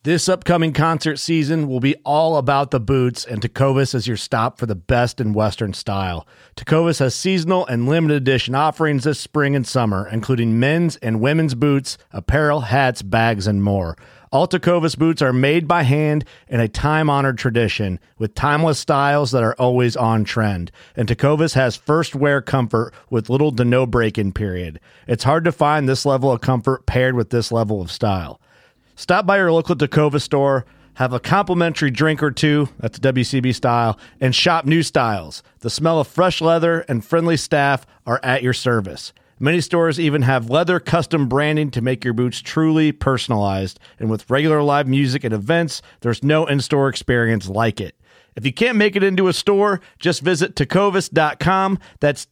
This upcoming concert season will be all about the boots, and Tecovas is your stop for the best in Western style. Tecovas has seasonal and limited edition offerings this spring and summer, including men's and women's boots, apparel, hats, bags, and more. All Tecovas boots are made by hand in a time-honored tradition with timeless styles that are always on trend. And Tecovas has first wear comfort with little to no break-in period. It's hard to find this level of comfort paired with this level of style. Stop by your local Tecovas store, have a complimentary drink or two, that's WCB style, and shop new styles. The smell of fresh leather and friendly staff are at your service. Many stores even have leather custom branding to make your boots truly personalized. And with regular live music and events, there's no in-store experience like it. If you can't make it into a store, just visit tecovas.com. That's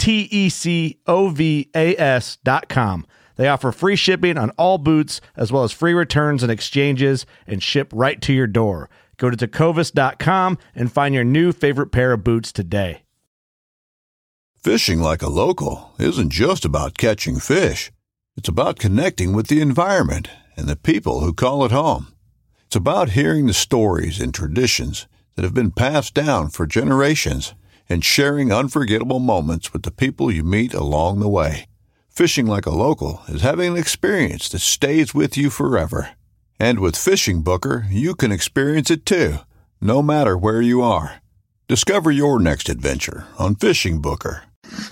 TECOVAS.com. They offer free shipping on all boots, as well as free returns and exchanges, and ship right to your door. Go to tecovas.com and find your new favorite pair of boots today. Fishing like a local isn't just about catching fish. It's about connecting with the environment and the people who call it home. It's about hearing the stories and traditions that have been passed down for generations and sharing unforgettable moments with the people you meet along the way. Fishing like a local is having an experience that stays with you forever. And with Fishing Booker, you can experience it too, no matter where you are. Discover your next adventure on Fishing Booker.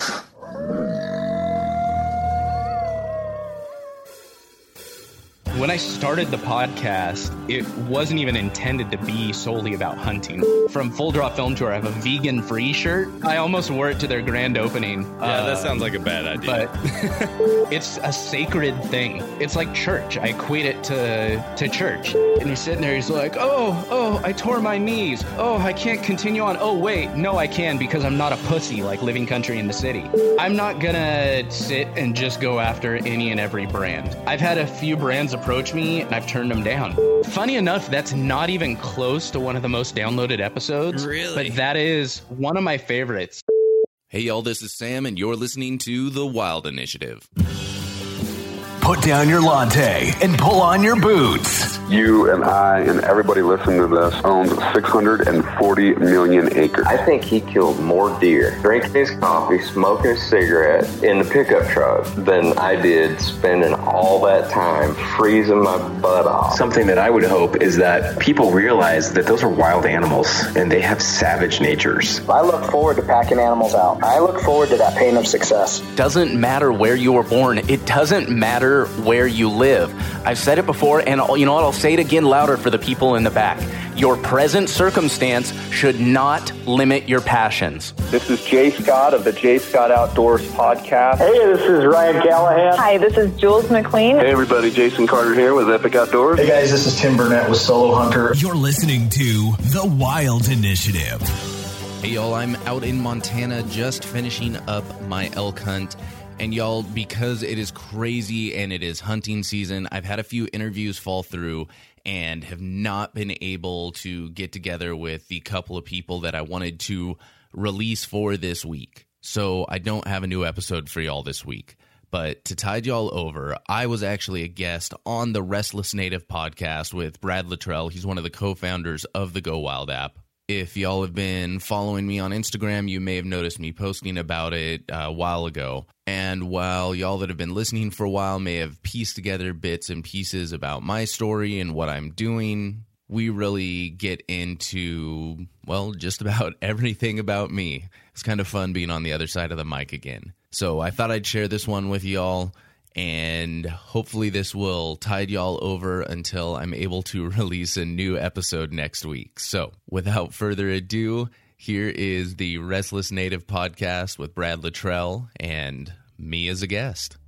When I started the podcast, it wasn't even intended to be solely about hunting. From Full Draw Film Tour, I have a vegan-free shirt. I almost wore it to their grand opening. Yeah, that sounds like a bad idea. But it's a sacred thing. It's like church. I equate it to church. And he's sitting there, he's like, oh, I tore my knees. Oh, I can't continue on. Oh, wait, no, I can because I'm not a pussy like Living Country in the City. I'm not gonna sit and just go after any and every brand. I've had a few brands approach me and I've turned them down. Funny enough, that's not even close to one of the most downloaded episodes. Really? But that is one of my favorites. Hey y'all, this is Sam and you're listening to The Wild Initiative. Put down your latte and pull on your boots. You and I and everybody listening to this owns 640 million acres. I think he killed more deer drinking his coffee, smoking a cigarette in the pickup truck than I did spending all that time freezing my butt off. Something that I would hope is that people realize that those are wild animals and they have savage natures. I look forward to packing animals out. I look forward to that pain of success. Doesn't matter where you were born. It doesn't matter where you live. I've said it before, and you know what? I'll say it again louder for the people in the back. Your present circumstance should not limit your passions. This is Jay Scott of the Jay Scott Outdoors podcast. Hey, this is Ryan Callahan. Hi, this is Jules McLean. Hey, everybody. Jason Carter here with Epic Outdoors. Hey, guys. This is Tim Burnett with Solo Hunter. You're listening to The Wild Initiative. Hey, y'all. I'm out in Montana just finishing up my elk hunt. And y'all, because it is crazy and it is hunting season, I've had a few interviews fall through and have not been able to get together with the couple of people that I wanted to release for this week. So I don't have a new episode for y'all this week. But to tide y'all over, I was actually a guest on the Restless Native podcast with Brad Luttrell. He's one of the co-founders of the Go Wild app. If y'all have been following me on Instagram, you may have noticed me posting about it a while ago. And while y'all that have been listening for a while may have pieced together bits and pieces about my story and what I'm doing, we really get into, well, just about everything about me. It's kind of fun being on the other side of the mic again. So I thought I'd share this one with y'all. And hopefully this will tide y'all over until I'm able to release a new episode next week. So without further ado, here is the Restless Native podcast with Brad Luttrell and me as a guest.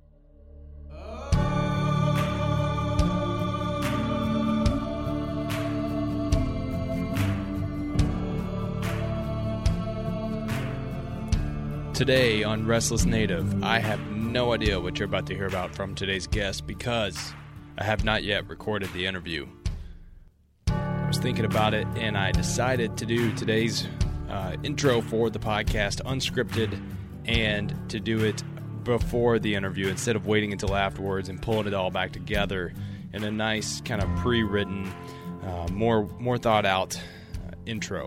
Today on Restless Native, I have no idea what you're about to hear about from today's guest because I have not yet recorded the interview. I was thinking about it and I decided to do today's intro for the podcast unscripted and to do it before the interview instead of waiting until afterwards and pulling it all back together and a nice kind of pre-written, more thought out intro.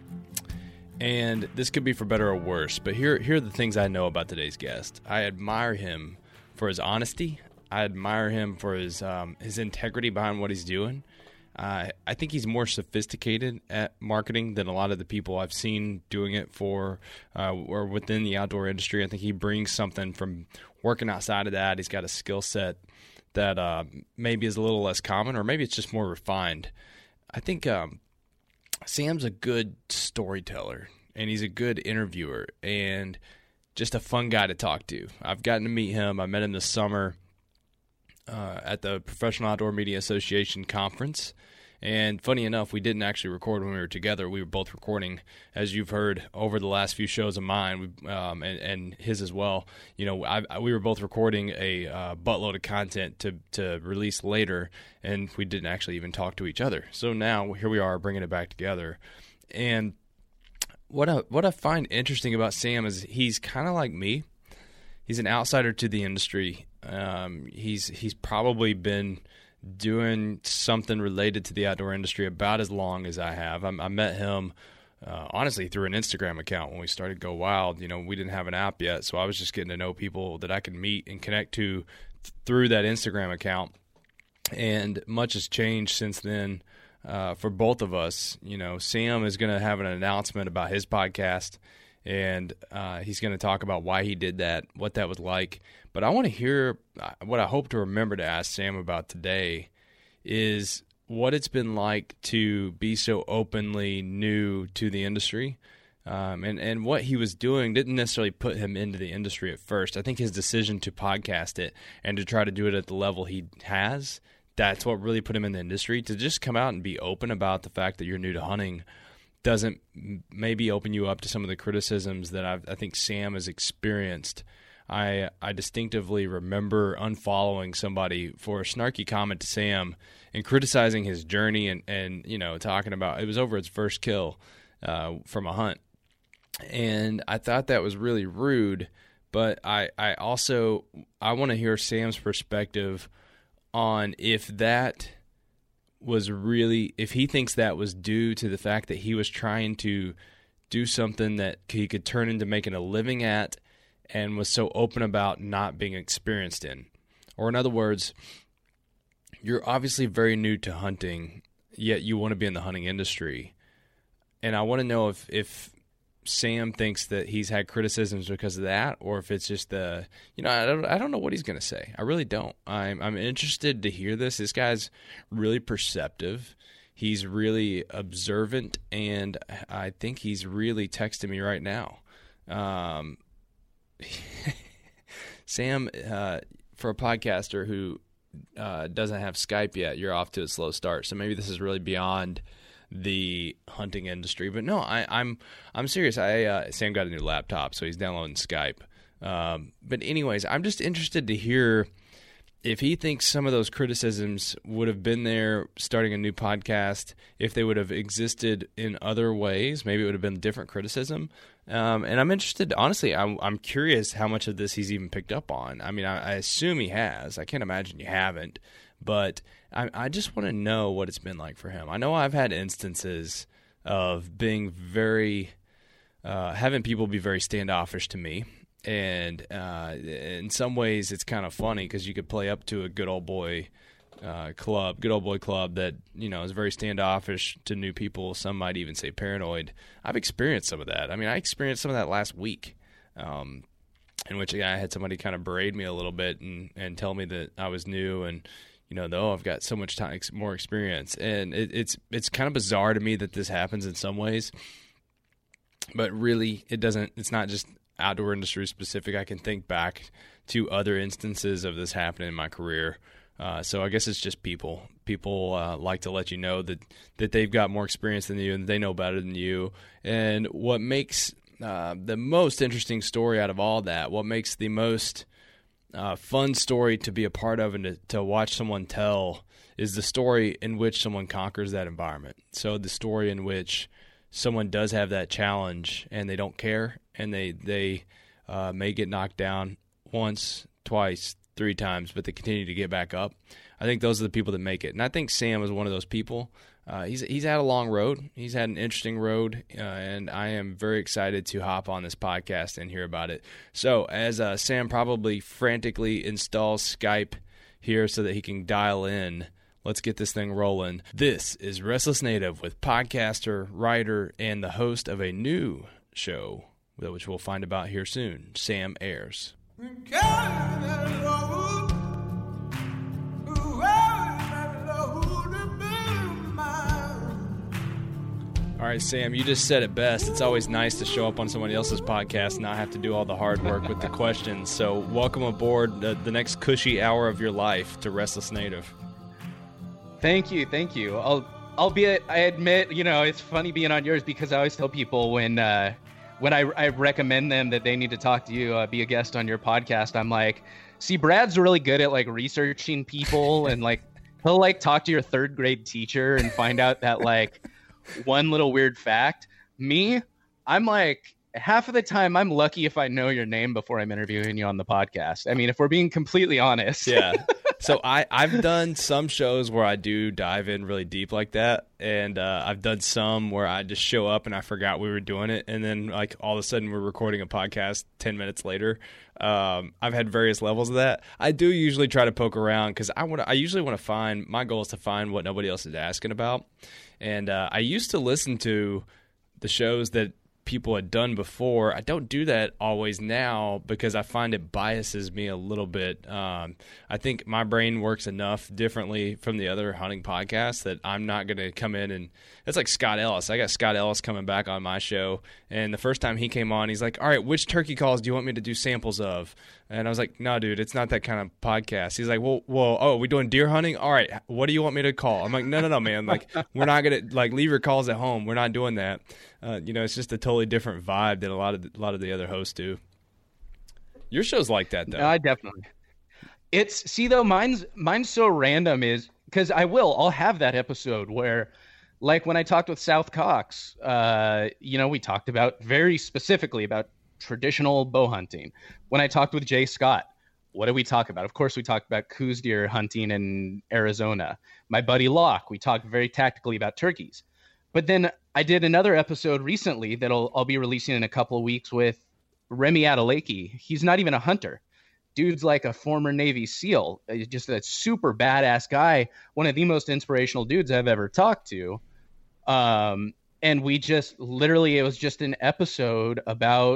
And this could be for better or worse, but here are the things I know about today's guest. I admire him for his honesty. I admire him for his integrity behind what he's doing. I think he's more sophisticated at marketing than a lot of the people I've seen doing it for or within the outdoor industry. I think he brings something from working outside of that. He's got a skill set that maybe is a little less common, or maybe it's just more refined. I think Sam's a good storyteller, and he's a good interviewer, and just a fun guy to talk to. I've gotten to meet him. I met him this summer at the Professional Outdoor Media Association conference. And funny enough, we didn't actually record when we were together. We were both recording, as you've heard, over the last few shows of mine and his as well. You know, we were both recording a buttload of content to release later, and we didn't actually even talk to each other. So now here we are bringing it back together. And what I find interesting about Sam is he's kind of like me. He's an outsider to the industry. He's probably been doing something related to the outdoor industry about as long as I have. I met him honestly through an Instagram account when we started Go Wild. You know, we didn't have an app yet, so I was just getting to know people that I could meet and connect to through that Instagram account. And much has changed since then for both of us. You know, Sam is going to have an announcement about his podcast, and he's going to talk about why he did that, what that was like. But I want to hear what I hope to remember to ask Sam about today is what it's been like to be so openly new to the industry. And what he was doing didn't necessarily put him into the industry at first. I think his decision to podcast it and to try to do it at the level he has, that's what really put him in the industry. To just come out and be open about the fact that you're new to hunting doesn't maybe open you up to some of the criticisms that I think Sam has experienced. I distinctively remember unfollowing somebody for a snarky comment to Sam and criticizing his journey and you know, talking about it was over his first kill from a hunt. And I thought that was really rude, but I also want to hear Sam's perspective on if that was really, if he thinks that was due to the fact that he was trying to do something that he could turn into making a living at and was so open about not being experienced in. Or in other words, you're obviously very new to hunting, yet you want to be in the hunting industry. And I want to know if Sam thinks that he's had criticisms because of that, or if it's just I don't know what he's going to say. I really don't. I'm interested to hear this. This guy's really perceptive. He's really observant, and I think he's really texting me right now. Sam, for a podcaster who doesn't have Skype yet, you're off to a slow start. So maybe this is really beyond the hunting industry. But no, I'm serious. Sam got a new laptop, so he's downloading Skype. But anyways, I'm just interested to hear if he thinks some of those criticisms would have been there starting a new podcast, if they would have existed in other ways. Maybe it would have been different criticism. And I'm interested, honestly, I'm curious how much of this he's even picked up on. I mean, I assume he has. I can't imagine you haven't. But I just want to know what it's been like for him. I know I've had instances of being very having people be very standoffish to me. And in some ways, it's kind of funny because you could play up to a good old boy club that, you know, is very standoffish to new people. Some might even say paranoid. I've experienced some of that. I mean, I experienced some of that last week, in which I had somebody kind of berate me a little bit and tell me that I was new and, you know, I've got so much time, more experience. And it's kind of bizarre to me that this happens in some ways, but really it's not just outdoor industry specific. I can think back to other instances of this happening in my career. So I guess it's just people. People like to let you know that they've got more experience than you and they know better than you. And what makes the most interesting story out of all that, what makes the most fun story to be a part of and to watch someone tell is the story in which someone conquers that environment. So the story in which someone does have that challenge and they don't care and they may get knocked down once, twice, 3 times, but they continue to get back up. I think those are the people that make it. And I think Sam is one of those people. He's had a long road. He's had an interesting road, and I am very excited to hop on this podcast and hear about it. So as Sam probably frantically installs Skype here so that he can dial in, let's get this thing rolling. This is Restless Native with podcaster, writer, and the host of a new show, which we'll find about here soon, Sam Ayers. All right, Sam, you just said it best. It's always nice to show up on somebody else's podcast and not have to do all the hard work with the questions. So welcome aboard the next cushy hour of your life to Restless Native. Thank you. Albeit, I admit, it's funny being on yours because I always tell people when I recommend them that they need to talk to you, be a guest on your podcast, I'm like, see, Brad's really good at like researching people and like he'll like talk to your third grade teacher and find out that like one little weird fact. Me, I'm like, half of the time I'm lucky if I know your name before I'm interviewing you on the podcast. I mean, if we're being completely honest. Yeah. So I've done some shows where I do dive in really deep like that, and I've done some where I just show up and I forgot we were doing it, and then like all of a sudden we're recording a podcast 10 minutes later. I've had various levels of that. I do usually try to poke around because I usually want to find, my goal is to find what nobody else is asking about. And I used to listen to the shows that people had done before. I don't do that always now because I find it biases me a little bit. I think my brain works enough differently from the other hunting podcasts that I'm not going to come in and it's like Scott Ellis. I got Scott Ellis coming back on my show, and the first time he came on, he's like, all right, which turkey calls do you want me to do samples of? And I was like, no, dude, it's not that kind of podcast. He's like, well, are we doing deer hunting? All right, what do you want me to call? I'm like, no, man. Like, we're not going to like leave your calls at home. We're not doing that. It's just a totally different vibe than a lot of the other hosts do. Your show's like that, though. No, I definitely. Mine's so random is because I'll have that episode where, like when I talked with South Cox, we talked about very specifically about traditional bow hunting. When I talked with Jay Scott, what did we talk about? Of course, we talked about Coues deer hunting in Arizona. My buddy Locke, we talked very tactically about turkeys. But then I did another episode recently that I'll be releasing in a couple of weeks with Remy Adeleke. He's not even a hunter. Dude's like a former Navy SEAL, just a super badass guy, one of the most inspirational dudes I've ever talked to. And we just literally, it was just an episode about,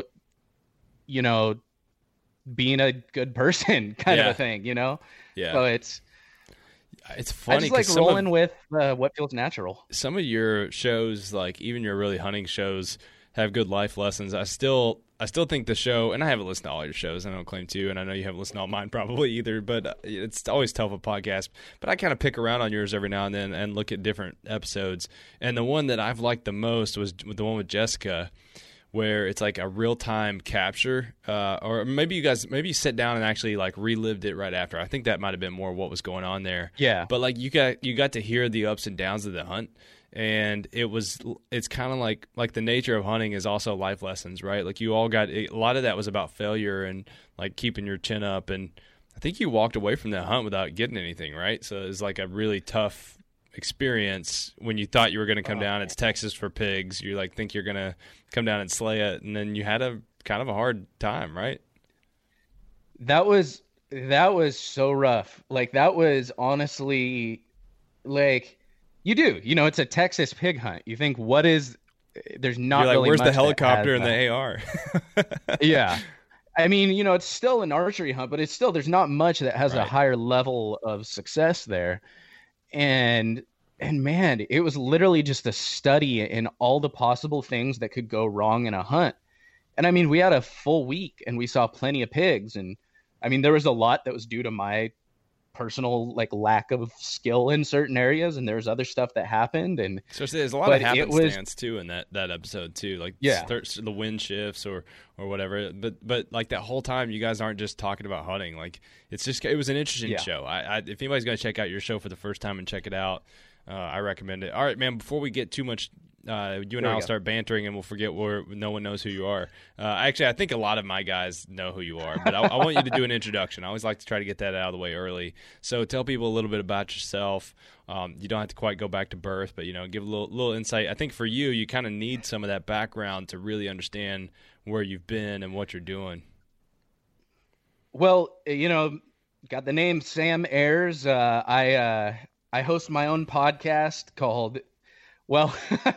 being a good person kind of a thing, Yeah. So it's funny. I just like rolling with what feels natural. Some of your shows, like even your really hunting shows, have good life lessons. I still think the show, and I haven't listened to all your shows, I don't claim to, and I know you haven't listened to all mine probably either, but it's always tough with podcasts. But I kind of pick around on yours every now and then and look at different episodes. And the one that I've liked the most was the one with Jessica, where it's like a real-time capture, or maybe you sat down and actually like relived it right after. I think that might have been more what was going on there. Yeah. But like you got to hear the ups and downs of the hunt, and it's kind of like the nature of hunting is also life lessons, right? Like you all got a lot of that was about failure and like keeping your chin up, and I think you walked away from that hunt without getting anything, right? So it was like a really tough experience when you thought you were going to come down. It's Texas for pigs. You like think you're going to come down and slay it, and then you had a kind of a hard time, right? That was so rough. Like that was honestly like it's a Texas pig hunt. You think there's not you're like, really where's much the helicopter and the AR? Yeah. I mean, it's still an archery hunt, but there's not much that has a higher level of success there. And man, it was literally just a study in all the possible things that could go wrong in a hunt. And I mean, we had a full week and we saw plenty of pigs. And I mean, there was a lot that was due to my personal like lack of skill in certain areas, and there's other stuff that happened. And so there's a lot of happenstance too in that episode too, like the wind shifts or whatever. But like that whole time, you guys aren't just talking about hunting. Like it was an interesting show. If anybody's gonna check out your show for the first time and check it out, I recommend it. All right, man. Before we get too much You and I will start bantering, and we'll forget where no one knows who you are. Actually, I think a lot of my guys know who you are, but I want you to do an introduction. I always like to try to get that out of the way early. So tell people a little bit about yourself. You don't have to quite go back to birth, but give a little insight. I think for you, you kind of need some of that background to really understand where you've been and what you're doing. Well, got the name Sam Ayers. I host my own podcast called, we'll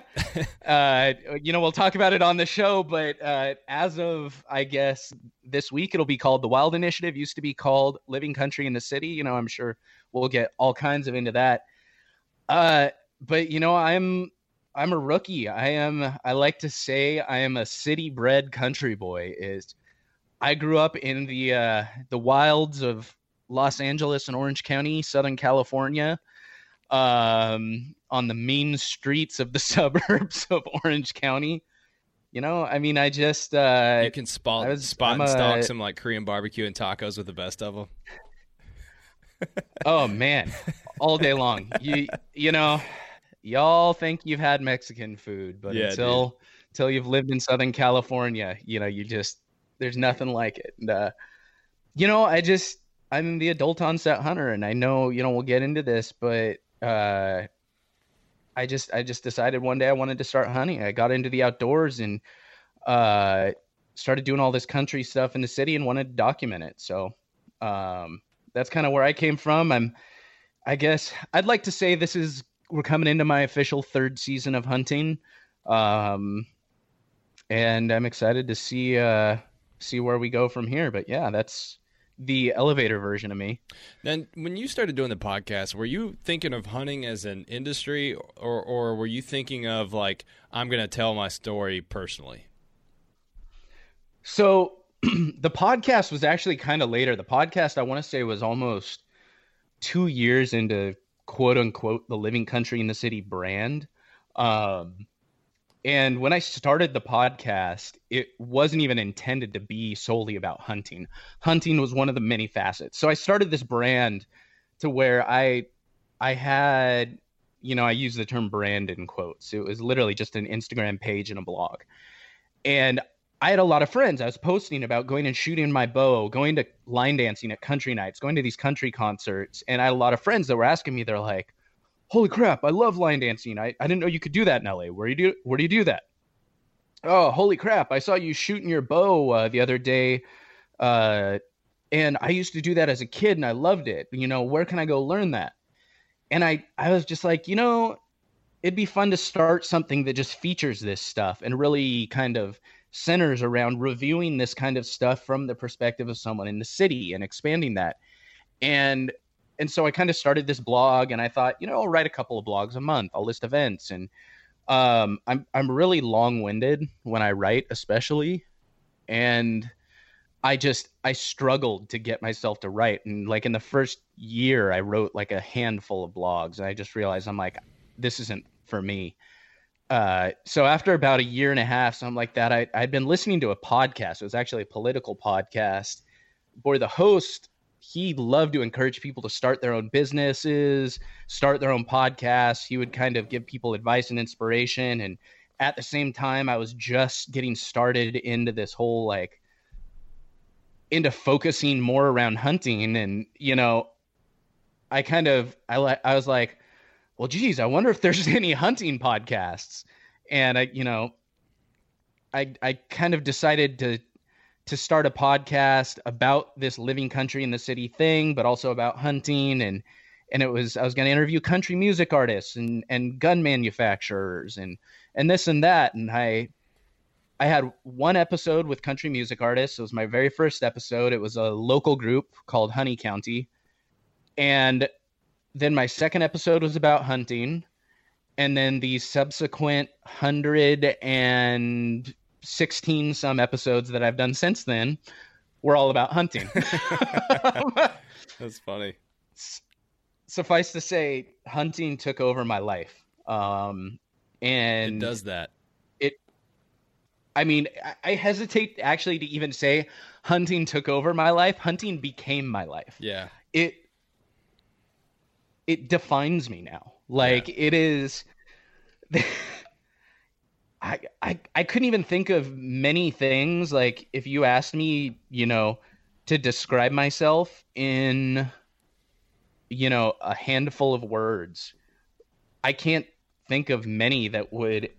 talk about it on the show, but as of, I guess, this week, it'll be called The Wild Initiative. Used to be called Living Country in the City. I'm sure we'll get all kinds of into that. But I'm a rookie. I like to say I am a city-bred country boy. I grew up in the wilds of Los Angeles and Orange County, Southern California, on the mean streets of the suburbs of Orange County. I just you can spot and stalk some like Korean barbecue and tacos with the best of them. Oh man, all day long. Y'all think you've had Mexican food, but until you've lived in Southern California, there's nothing like it. And, I'm the adult onset hunter, and I know, we'll get into this, but I just decided one day I wanted to start hunting. I got into the outdoors and started doing all this country stuff in the city and wanted to document it. So that's kind of where I came from. I guess I'd like to say we're coming into my official third season of hunting. And I'm excited to see where we go from here. But yeah, that's the elevator version of me. Then when you started doing the podcast, were you thinking of hunting as an industry, or were you thinking of like, I'm going to tell my story personally? So the podcast was actually kind of later. The podcast, I want to say, was almost 2 years into quote unquote the Living Country in the City brand. And when I started the podcast, it wasn't even intended to be solely about hunting. Hunting was one of the many facets. So I started this brand to where I had, I use the term brand in quotes. It was literally just an Instagram page and a blog. And I had a lot of friends. I was posting about going and shooting my bow, going to line dancing at country nights, going to these country concerts. And I had a lot of friends that were asking me, they're like, holy crap, I love line dancing. I didn't know you could do that in LA. Where do you do that? Oh, holy crap, I saw you shooting your bow the other day. And I used to do that as a kid and I loved it. Where can I go learn that? And I was just like, it'd be fun to start something that just features this stuff and really kind of centers around reviewing this kind of stuff from the perspective of someone in the city and expanding that. And so I kind of started this blog, and I thought, I'll write a couple of blogs a month. I'll list events, and I'm really long-winded when I write, especially, and I struggled to get myself to write. And like in the first year, I wrote like a handful of blogs, and I just realized I'm like, this isn't for me. So after about a year and a half, something like that, I'd been listening to a podcast. It was actually a political podcast where the host, he loved to encourage people to start their own businesses, start their own podcasts. He would kind of give people advice and inspiration. And at the same time, I was just getting started into this whole, into focusing more around hunting. And, I was like, well, geez, I wonder if there's any hunting podcasts. And I kind of decided to start a podcast about this Living Country in the City thing, but also about hunting. And I was going to interview country music artists and gun manufacturers and this and that. And I had one episode with country music artists. It was my very first episode. It was a local group called Honey County. And then my second episode was about hunting. And then the subsequent 116 some episodes that I've done since then were all about hunting. That's funny. Suffice to say, hunting took over my life. And it does that. I hesitate actually to even say hunting took over my life. Hunting became my life. Yeah. It defines me now. It is, I couldn't even think of many things. Like if you asked me, to describe myself in, a handful of words, I can't think of many that would,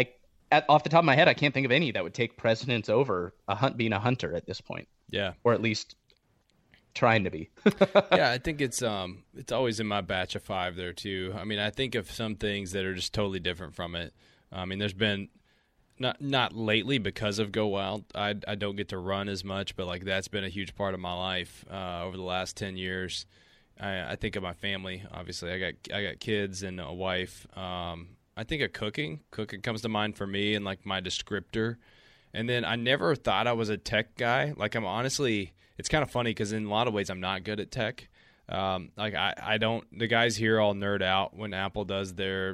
off the top of my head, I can't think of any that would take precedence over being a hunter at this point. Yeah. Or at least trying to be. Yeah, I think it's always in my batch of 5 there too. I mean, I think of some things that are just totally different from it. I mean, there's been not lately because of Go Wild. I don't get to run as much, but like that's been a huge part of my life over the last 10 years. I think of my family. Obviously, I got kids and a wife. I think of cooking. Cooking comes to mind for me and like my descriptor. And then I never thought I was a tech guy. Like I'm honestly, it's kind of funny because in a lot of ways I'm not good at tech. Like I don't. The guys here all nerd out when Apple does their.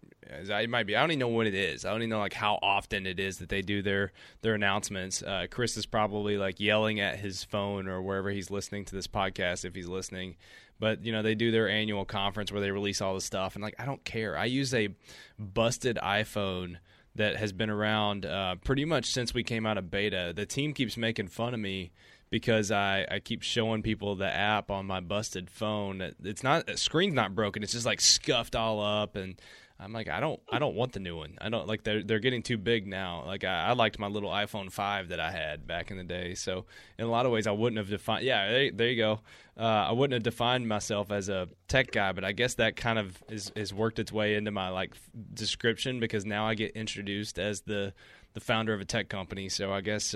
It might be. I don't even know what it is. I don't even know like how often it is that they do their announcements. Chris is probably like yelling at his phone or wherever he's listening to this podcast if he's listening. But they do their annual conference where they release all the stuff, and like I don't care. I use a busted iPhone that has been around pretty much since we came out of beta. The team keeps making fun of me because I keep showing people the app on my busted phone. It's not, the screen's not broken. It's just like scuffed all up, and I'm like, I don't want the new one. I don't like they're getting too big now. Like I liked my little iPhone 5 that I had back in the day. So in a lot of ways, I wouldn't have defined. Yeah, there you go. I wouldn't have defined myself as a tech guy, but I guess that kind of is worked its way into my like description because now I get introduced as the founder of a tech company. So I guess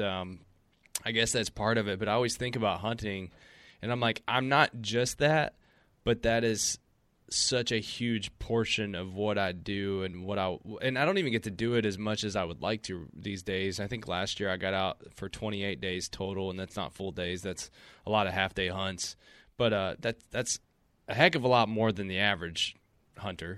that's part of it. But I always think about hunting, and I'm like, I'm not just that, but that is such a huge portion of what I do and I don't even get to do it as much as I would like to these days. I think last year I got out for 28 days total, and that's not full days. That's a lot of half-day hunts. But that's a heck of a lot more than the average hunter.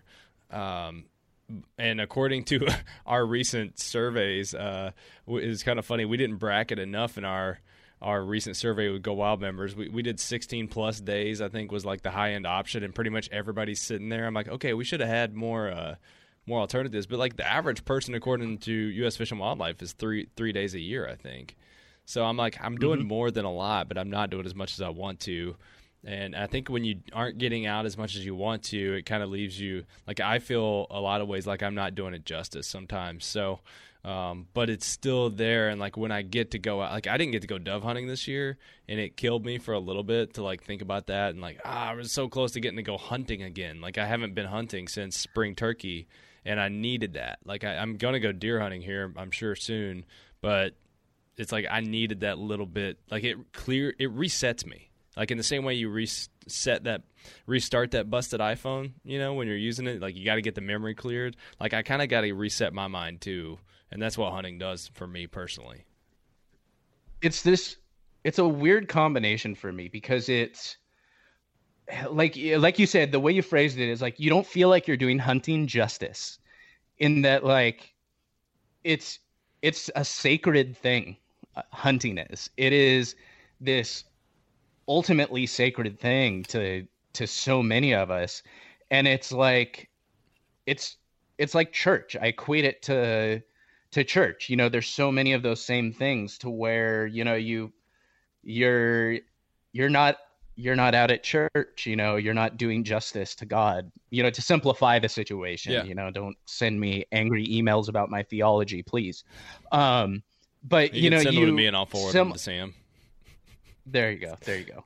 And according to our recent surveys, it's kind of funny. We didn't bracket enough in our recent survey with Go Wild members. We did 16-plus days, I think, was like the high-end option, and pretty much everybody's sitting there. I'm like, okay, we should have had more alternatives. But like the average person, according to U.S. Fish and Wildlife, is three days a year, I think. So I'm like, I'm doing more than a lot, but I'm not doing as much as I want to. And I think when you aren't getting out as much as you want to, it kind of leaves you – like I feel a lot of ways like I'm not doing it justice sometimes. So but it's still there. And like when I get to go out – like I didn't get to go dove hunting this year, and it killed me for a little bit to like think about that. And like I was so close to getting to go hunting again. Like I haven't been hunting since spring turkey, and I needed that. Like I'm going to go deer hunting here, I'm sure, soon. But it's like I needed that little bit. Like it resets me. Like in the same way you restart that busted iPhone, when you're using it, like you got to get the memory cleared. Like I kind of got to reset my mind too, and that's what hunting does for me personally. It's a weird combination for me because it's like you said, the way you phrased it is like you don't feel like you're doing hunting justice, in that like it's a sacred thing. Hunting is. It is this ultimately sacred thing to so many of us, and it's like church. I equate it to church. There's so many of those same things to where you're not out at church. You're not doing justice to God. To simplify the situation. Yeah. Don't send me angry emails about my theology, please. But you can send them to me and I'll forward them to Sam. There you go.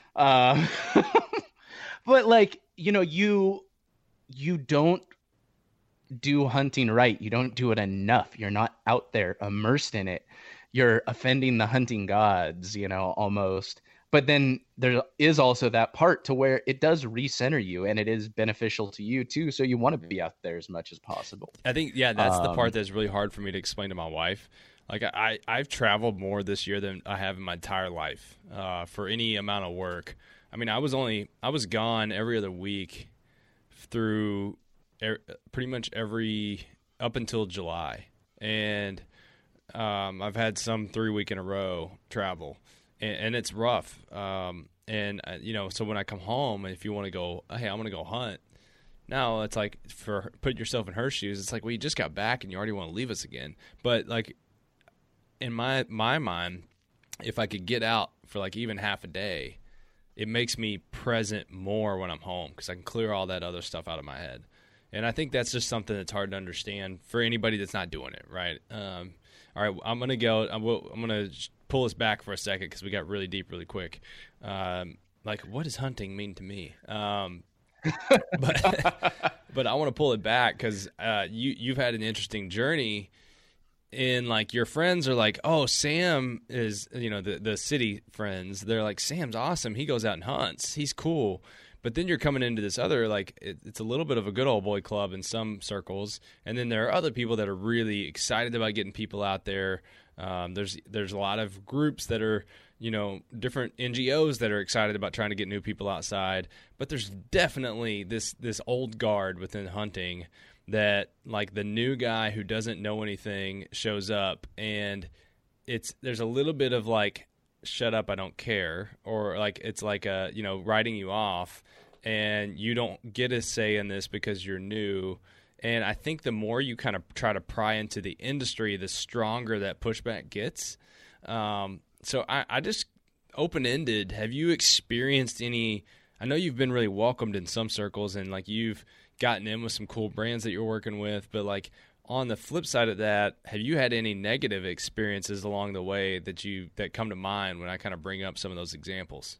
But like, you don't do hunting right. You don't do it enough. You're not out there immersed in it. You're offending the hunting gods, almost. But then there is also that part to where it does recenter you, and it is beneficial to you too. So you want to be out there as much as possible. I think, that's the part that's really hard for me to explain to my wife. Like I've traveled more this year than I have in my entire life for any amount of work. I mean, I was gone every other week through pretty much up until July, and I've had some 3 week in a row travel, and it's rough. So when I come home, if you want to go, hey, I'm going to go hunt. Now it's like, for put yourself in her shoes, it's like, well, you just got back and you already want to leave us again. But like in my mind, if I could get out for like even half a day, it makes me present more when I'm home because I can clear all that other stuff out of my head. And I think that's just something that's hard to understand for anybody that's not doing it, right? All right, I'm going to go. I'm going to pull us back for a second because we got really deep really quick. Like, what does hunting mean to me? But I want to pull it back because you've had an interesting journey. In like your friends are like, oh, Sam is, the city friends. They're like, Sam's awesome. He goes out and hunts. He's cool. But then you're coming into this other, like, it's a little bit of a good old boy club in some circles. And then there are other people that are really excited about getting people out there. There's a lot of groups that are, different NGOs that are excited about trying to get new people outside. But there's definitely this old guard within hunting that, like, the new guy who doesn't know anything shows up, and there's a little bit of like, shut up, I don't care, or like it's like writing you off, and you don't get a say in this because you're new. And I think the more you kind of try to pry into the industry, the stronger that pushback gets. So I just open-ended, have you experienced any? I know you've been really welcomed in some circles, and like you've gotten in with some cool brands that you're working with, but like on the flip side of that, have you had any negative experiences along the way that come to mind when I kind of bring up some of those examples?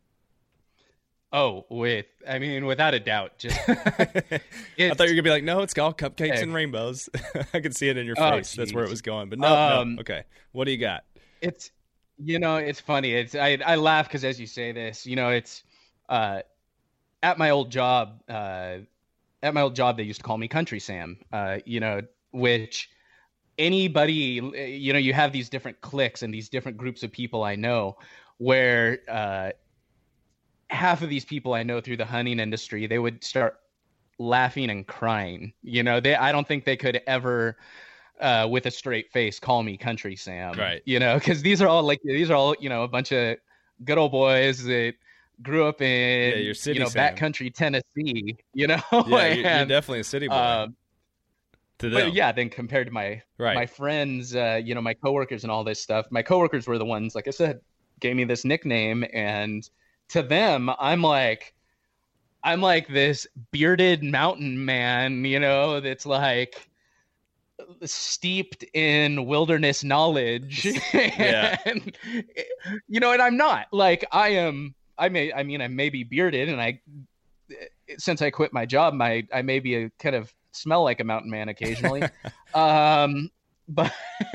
Oh, without a doubt. Just I thought you were gonna be like, no, it's all cupcakes and rainbows. I could see it in your face. That's where it was going. But no. Okay. What do you got? It's funny. I laugh because as you say this, it's at my old job. At my old job, they used to call me Country Sam. Which anybody, you have these different cliques and these different groups of people I know where half of these people I know through the hunting industry, they would start laughing and crying. I don't think they could ever, with a straight face, call me Country Sam. Right. Because these are all a bunch of good old boys that grew up in your city, backcountry Tennessee. Yeah, you're definitely a city boy. To them. But yeah, then compared to my friends, my coworkers and all this stuff, my coworkers were the ones, like I said, gave me this nickname, and to them, I'm like this bearded mountain man, that's like steeped in wilderness knowledge. Yeah. And, and I'm not. Like I may be bearded, and since I quit my job, I may be a kind of smell like a mountain man occasionally. But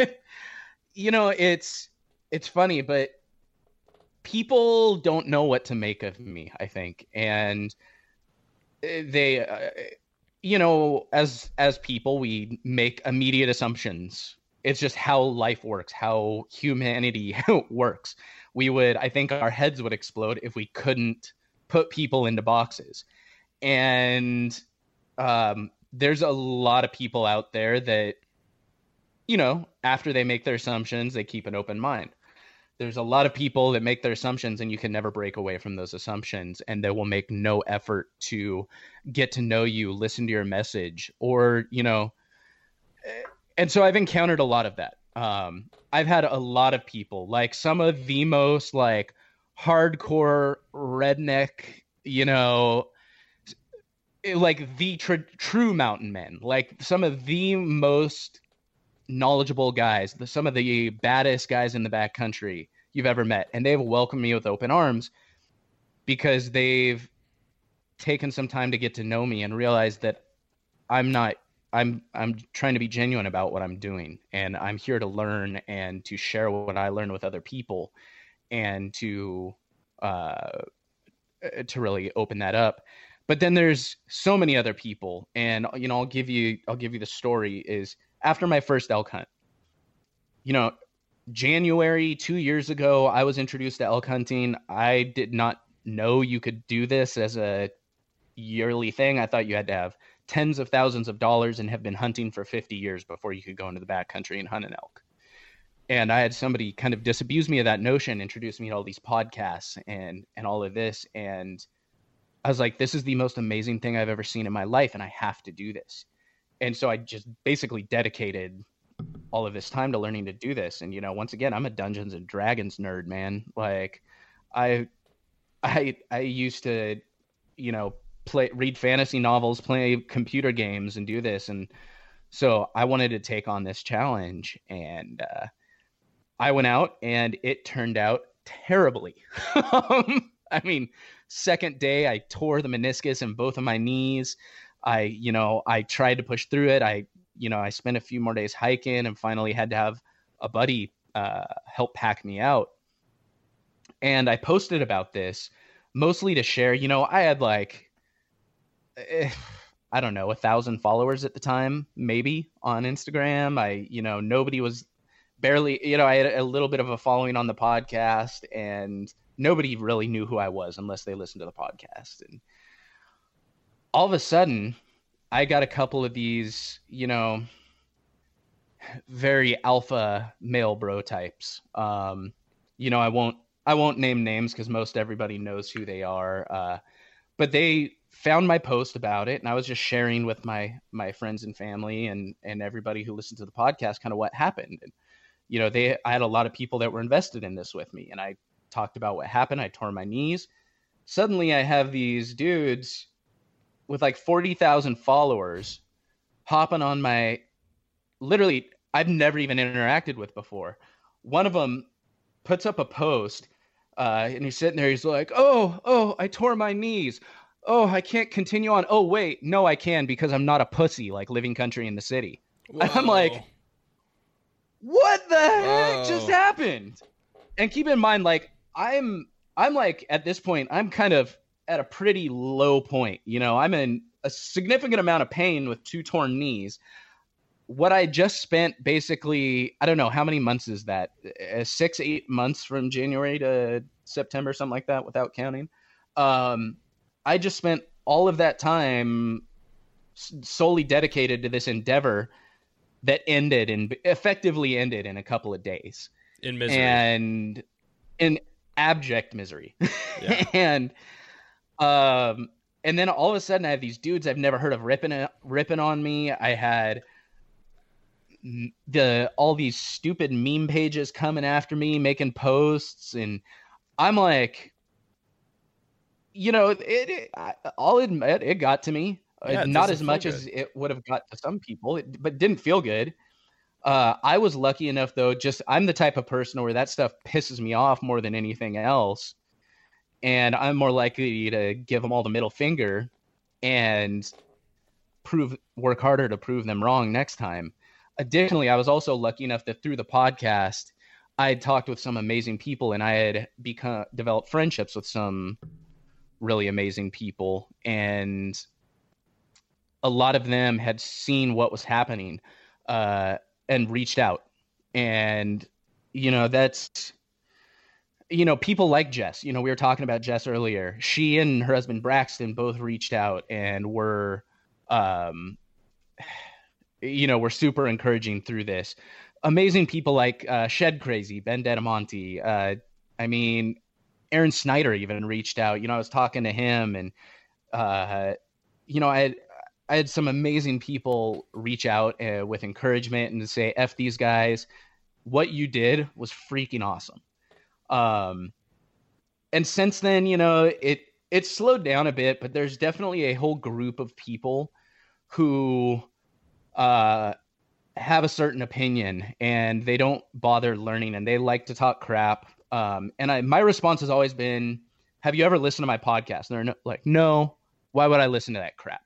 it's funny, but people don't know what to make of me, I think. And they, as people, we make immediate assumptions. It's just how life works, how humanity works. I think our heads would explode if we couldn't put people into boxes. And there's a lot of people out there that, after they make their assumptions, they keep an open mind. There's a lot of people that make their assumptions and you can never break away from those assumptions, and they will make no effort to get to know you, listen to your message, or, and so I've encountered a lot of that. I've had a lot of people, like some of the most like hardcore redneck, like the true mountain men, like some of the most knowledgeable guys, some of the baddest guys in the backcountry you've ever met. And they've welcomed me with open arms because they've taken some time to get to know me and realize that I'm trying to be genuine about what I'm doing. And I'm here to learn and to share what I learn with other people, and to really open that up. But then there's so many other people, and I'll give you the story. Is after my first elk hunt, January 2 years ago, I was introduced to elk hunting. I did not know you could do this as a yearly thing. I thought you had to have tens of thousands of dollars and have been hunting for 50 years before you could go into the backcountry and hunt an elk. And I had somebody kind of disabuse me of that notion, introduce me to all these podcasts and all of this. And I was like, this is the most amazing thing I've ever seen in my life, and I have to do this. And so I just basically dedicated all of this time to learning to do this. And, once again, I'm a Dungeons and Dragons nerd, man. Like I used to, read fantasy novels, play computer games, and do this. And so I wanted to take on this challenge, and I went out, and it turned out terribly. I mean, second day, I tore the meniscus in both of my knees. I tried to push through it. I spent a few more days hiking, and finally had to have a buddy help pack me out. And I posted about this mostly to share. I had I don't know, 1,000 followers at the time, maybe, on Instagram. Nobody was barely, I had a little bit of a following on the podcast, and nobody really knew who I was unless they listened to the podcast. And all of a sudden, I got a couple of these, very alpha male bro types. I won't name names because most everybody knows who they are. But they found my post about it, and I was just sharing with my friends and family and everybody who listened to the podcast kind of what happened. And, I had a lot of people that were invested in this with me, and I talked about what happened. I tore my knees. Suddenly I have these dudes with 40,000 followers hopping on literally, I've never even interacted with before. One of them puts up a post, and he's sitting there. He's like, oh, I tore my knees. Oh, I can't continue on. Oh, wait, no, I can, because I'm not a pussy like Living Country in the City. And I'm like, what the heck just happened? And keep in mind, I'm at this point, I'm kind of at a pretty low point. I'm in a significant amount of pain with 2 torn knees. What I just spent basically, I don't know, how many months is that? 6-8 months from January to September, something like that, without counting. I just spent all of that time solely dedicated to this endeavor that effectively ended in a couple of days. In misery. And in abject misery. Yeah. And then all of a sudden I have these dudes I've never heard of ripping on me. I had all these stupid meme pages coming after me, making posts, and I'm like, I'll admit it got to me. Yeah, not as much as it would have got to some people, but didn't feel good. I was lucky enough, though. I'm the type of person where that stuff pisses me off more than anything else, and I'm more likely to give them all the middle finger and work harder to prove them wrong next time. Additionally, I was also lucky enough that through the podcast, I had talked with some amazing people, and I had developed friendships with some really amazing people, and a lot of them had seen what was happening and reached out. And, that's, people like Jess. We were talking about Jess earlier. She and her husband Braxton both reached out and were super encouraging through this. Amazing people like Shed Crazy, Ben Dedamonte. Aaron Snyder even reached out. I was talking to him, and, I had some amazing people reach out with encouragement and to say, F these guys. What you did was freaking awesome. And since then, it slowed down a bit, but there's definitely a whole group of people who have a certain opinion, and they don't bother learning, and they like to talk crap. My response has always been, have you ever listened to my podcast? And they're like, no, why would I listen to that crap?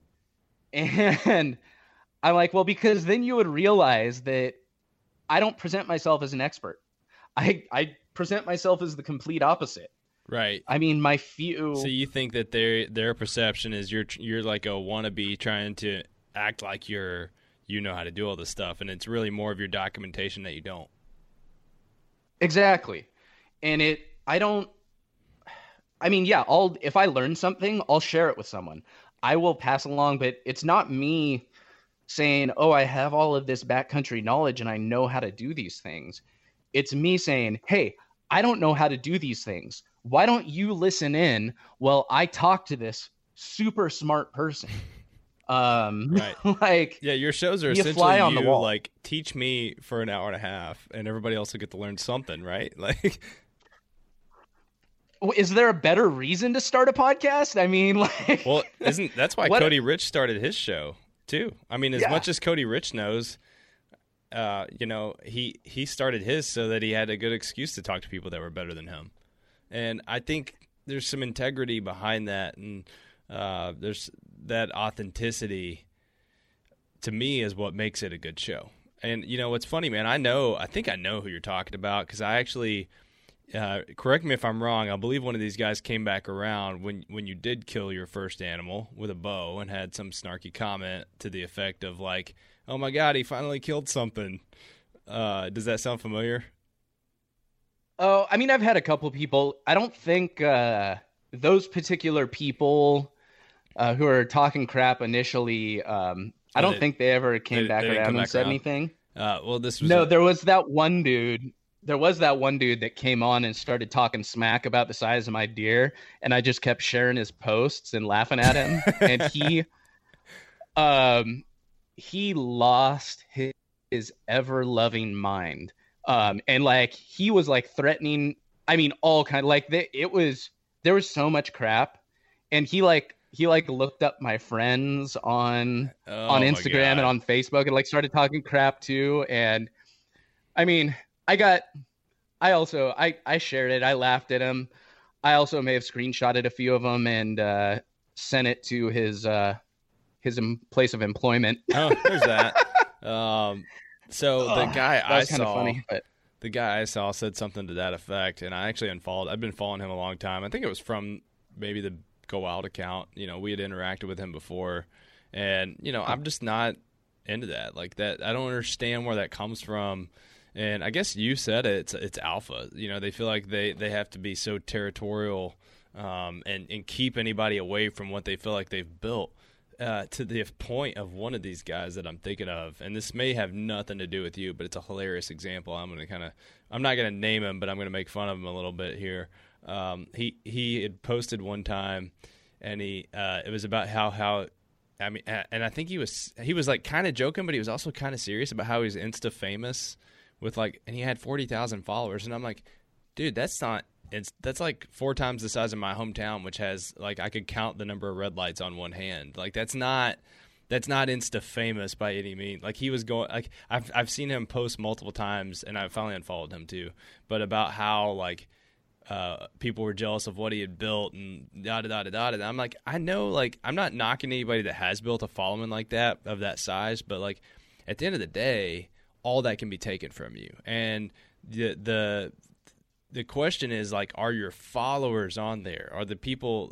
And I'm like, well, because then you would realize that I don't present myself as an expert. I present myself as the complete opposite. Right. So you think that their perception is you're like a wannabe trying to act like you know how to do all this stuff, and it's really more of your documentation that you don't. Exactly. And if I learn something, I'll share it with someone. I will pass along, but it's not me saying, oh, I have all of this backcountry knowledge and I know how to do these things. It's me saying, hey, I don't know how to do these things. why don't you listen in while I talk to this super smart person? Right. Like, yeah, your shows are you essentially fly on the wall. like teach me for an hour and a half, and everybody else will get to learn something, right? Like, is there a better reason to start a podcast? I mean, like, well, that's why What- Cody Rich started his show too. I mean, as Yeah. much as Cody Rich knows, he started his so that he had a good excuse to talk to people that were better than him, and I think there's some integrity behind that, and there's that authenticity. To me, is what makes it a good show. And what's funny, man? I think I know who you're talking about because I actually. Correct me if I'm wrong. I believe one of these guys came back around when you did kill your first animal with a bow and had some snarky comment to the effect of like, "Oh my God, he finally killed something." Does that sound familiar? Oh, I mean, I've had a couple people. I don't think those particular people who are talking crap initially. I don't think they ever came back they didn't around come and back said around? anything. Well, this was No, there was that one dude. There was that one dude that came on and started talking smack about the size of my deer, and I just kept sharing his posts and laughing at him. And he lost his ever-loving mind. And like he was like threatening. I mean, all kind of like there was so much crap, and he looked up my friends on my Instagram and God. on Facebook and like started talking crap too. And I mean, I shared it. I laughed at him. I also may have screenshotted a few of them and sent it to his place of employment. Oh, there's that. So the guy that I was kinda saw, funny, but- the guy I saw said something to that effect, and I actually unfollowed. I've been following him a long time. I think it was from maybe the Go Wild account. We had interacted with him before, and I'm just not into that. Like that, I don't understand where that comes from. And I guess you said it, it's alpha. They feel like they have to be so territorial and keep anybody away from what they feel like they've built. To the point of one of these guys that I'm thinking of, and this may have nothing to do with you, but it's a hilarious example. I'm not going to name him, but I'm going to make fun of him a little bit here. He had posted one time, and it was about how I mean, and I think he was like kind of joking, but he was also kind of serious about how he's Insta famous with like, and he had 40,000 followers, and I'm like, dude, that's like 4 times the size of my hometown, which has like, I could count the number of red lights on one hand. Like that's not Insta famous by any means. Like he was going, like I've seen him post multiple times, and I finally unfollowed him too, but about how like people were jealous of what he had built and da-da-da-da-da. I'm like, I know, like, I'm not knocking anybody that has built a following like that, of that size, but like at the end of the day, all that can be taken from you. And the question is, like, are your followers on there? Are the people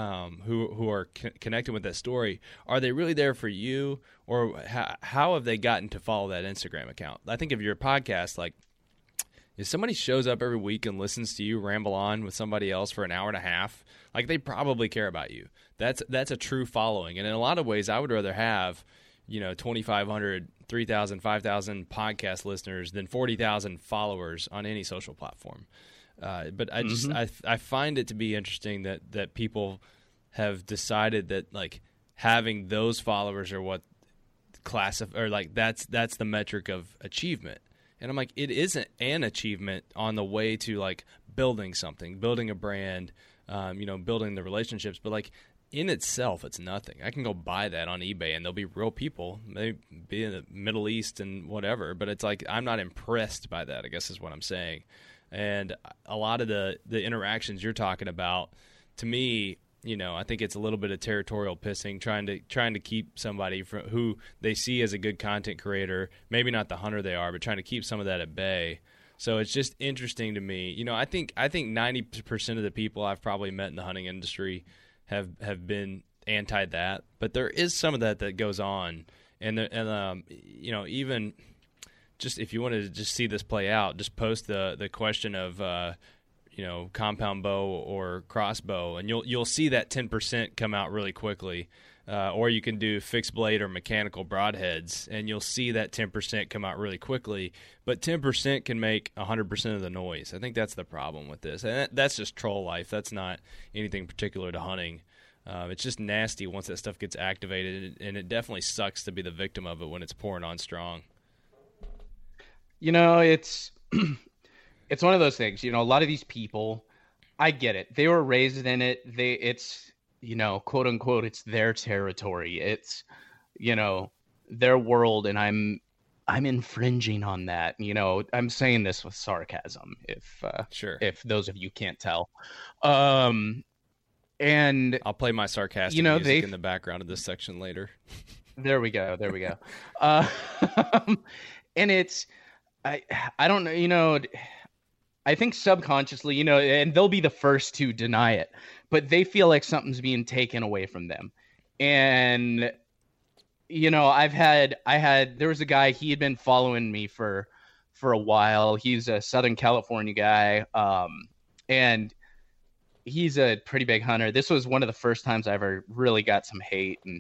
who are connected with that story, are they really there for you? Or how have they gotten to follow that Instagram account? I think of your podcast, like, if somebody shows up every week and listens to you ramble on with somebody else for an hour and a half, like, they probably care about you. That's a true following. And in a lot of ways, I would rather have, 2,500, 3,000, 5,000 podcast listeners than 40,000 followers on any social platform. But I just I find it to be interesting that people have decided that, like, having those followers are what or like that's the metric of achievement. And I'm like, it isn't an achievement on the way to, like, building something, building a brand, building the relationships. But, like, in itself, it's nothing. I can go buy that on eBay, and there'll be real people, maybe be in the Middle East and whatever. But it's like, I'm not impressed by that, I guess is what I'm saying. And a lot of the interactions you're talking about, to me, I think it's a little bit of territorial pissing, trying to keep somebody from who they see as a good content creator, maybe not the hunter they are, but trying to keep some of that at bay. So it's just interesting to me. I think 90% of the people I've probably met in the hunting industry have been anti that, but there is some of that goes on, and even just if you wanted to just see this play out, just post the question of compound bow or crossbow, and you'll see that 10% come out really quickly. or you can do fixed blade or mechanical broadheads, and you'll see that 10% come out really quickly. But 10% can make 100% of the noise. I think that's the problem with this. And that's just troll life. That's not anything particular to hunting. It's just nasty once that stuff gets activated, and it definitely sucks to be the victim of it when it's pouring on strong. It's it's one of those things. A lot of these people, I get it. They were raised in it. It's quote unquote, it's their territory. It's their world, and I'm infringing on that. I'm saying this with sarcasm. If those of you can't tell. And I'll play my sarcastic music in the background of this section later. There we go. And it's, I don't know, I think subconsciously, and they'll be the first to deny it, but they feel like something's being taken away from them. And, there was a guy, he had been following me for a while. He's a Southern California guy. And he's a pretty big hunter. This was one of the first times I ever really got some hate. And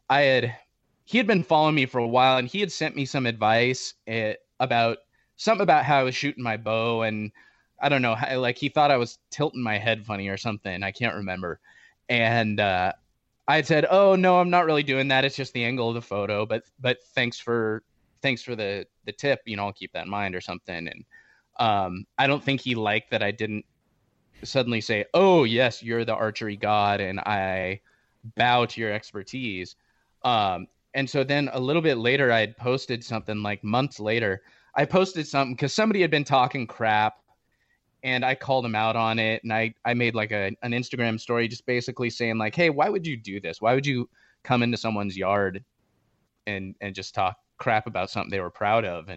he had been following me for a while, and he had sent me some advice about how I was shooting my bow. And I don't know, he thought I was tilting my head funny or something. I can't remember. And I had said, "Oh no, I'm not really doing that. It's just the angle of the photo. But thanks for the tip. I'll keep that in mind," or something. And I don't think he liked that I didn't suddenly say, "Oh yes, you're the archery god, and I bow to your expertise." And so then a little bit later, I had posted something, like months later. I posted something because somebody had been talking crap, and I called him out on it. And I made like an Instagram story just basically saying like, "Hey, why would you do this? Why would you come into someone's yard and just talk crap about something they were proud of?"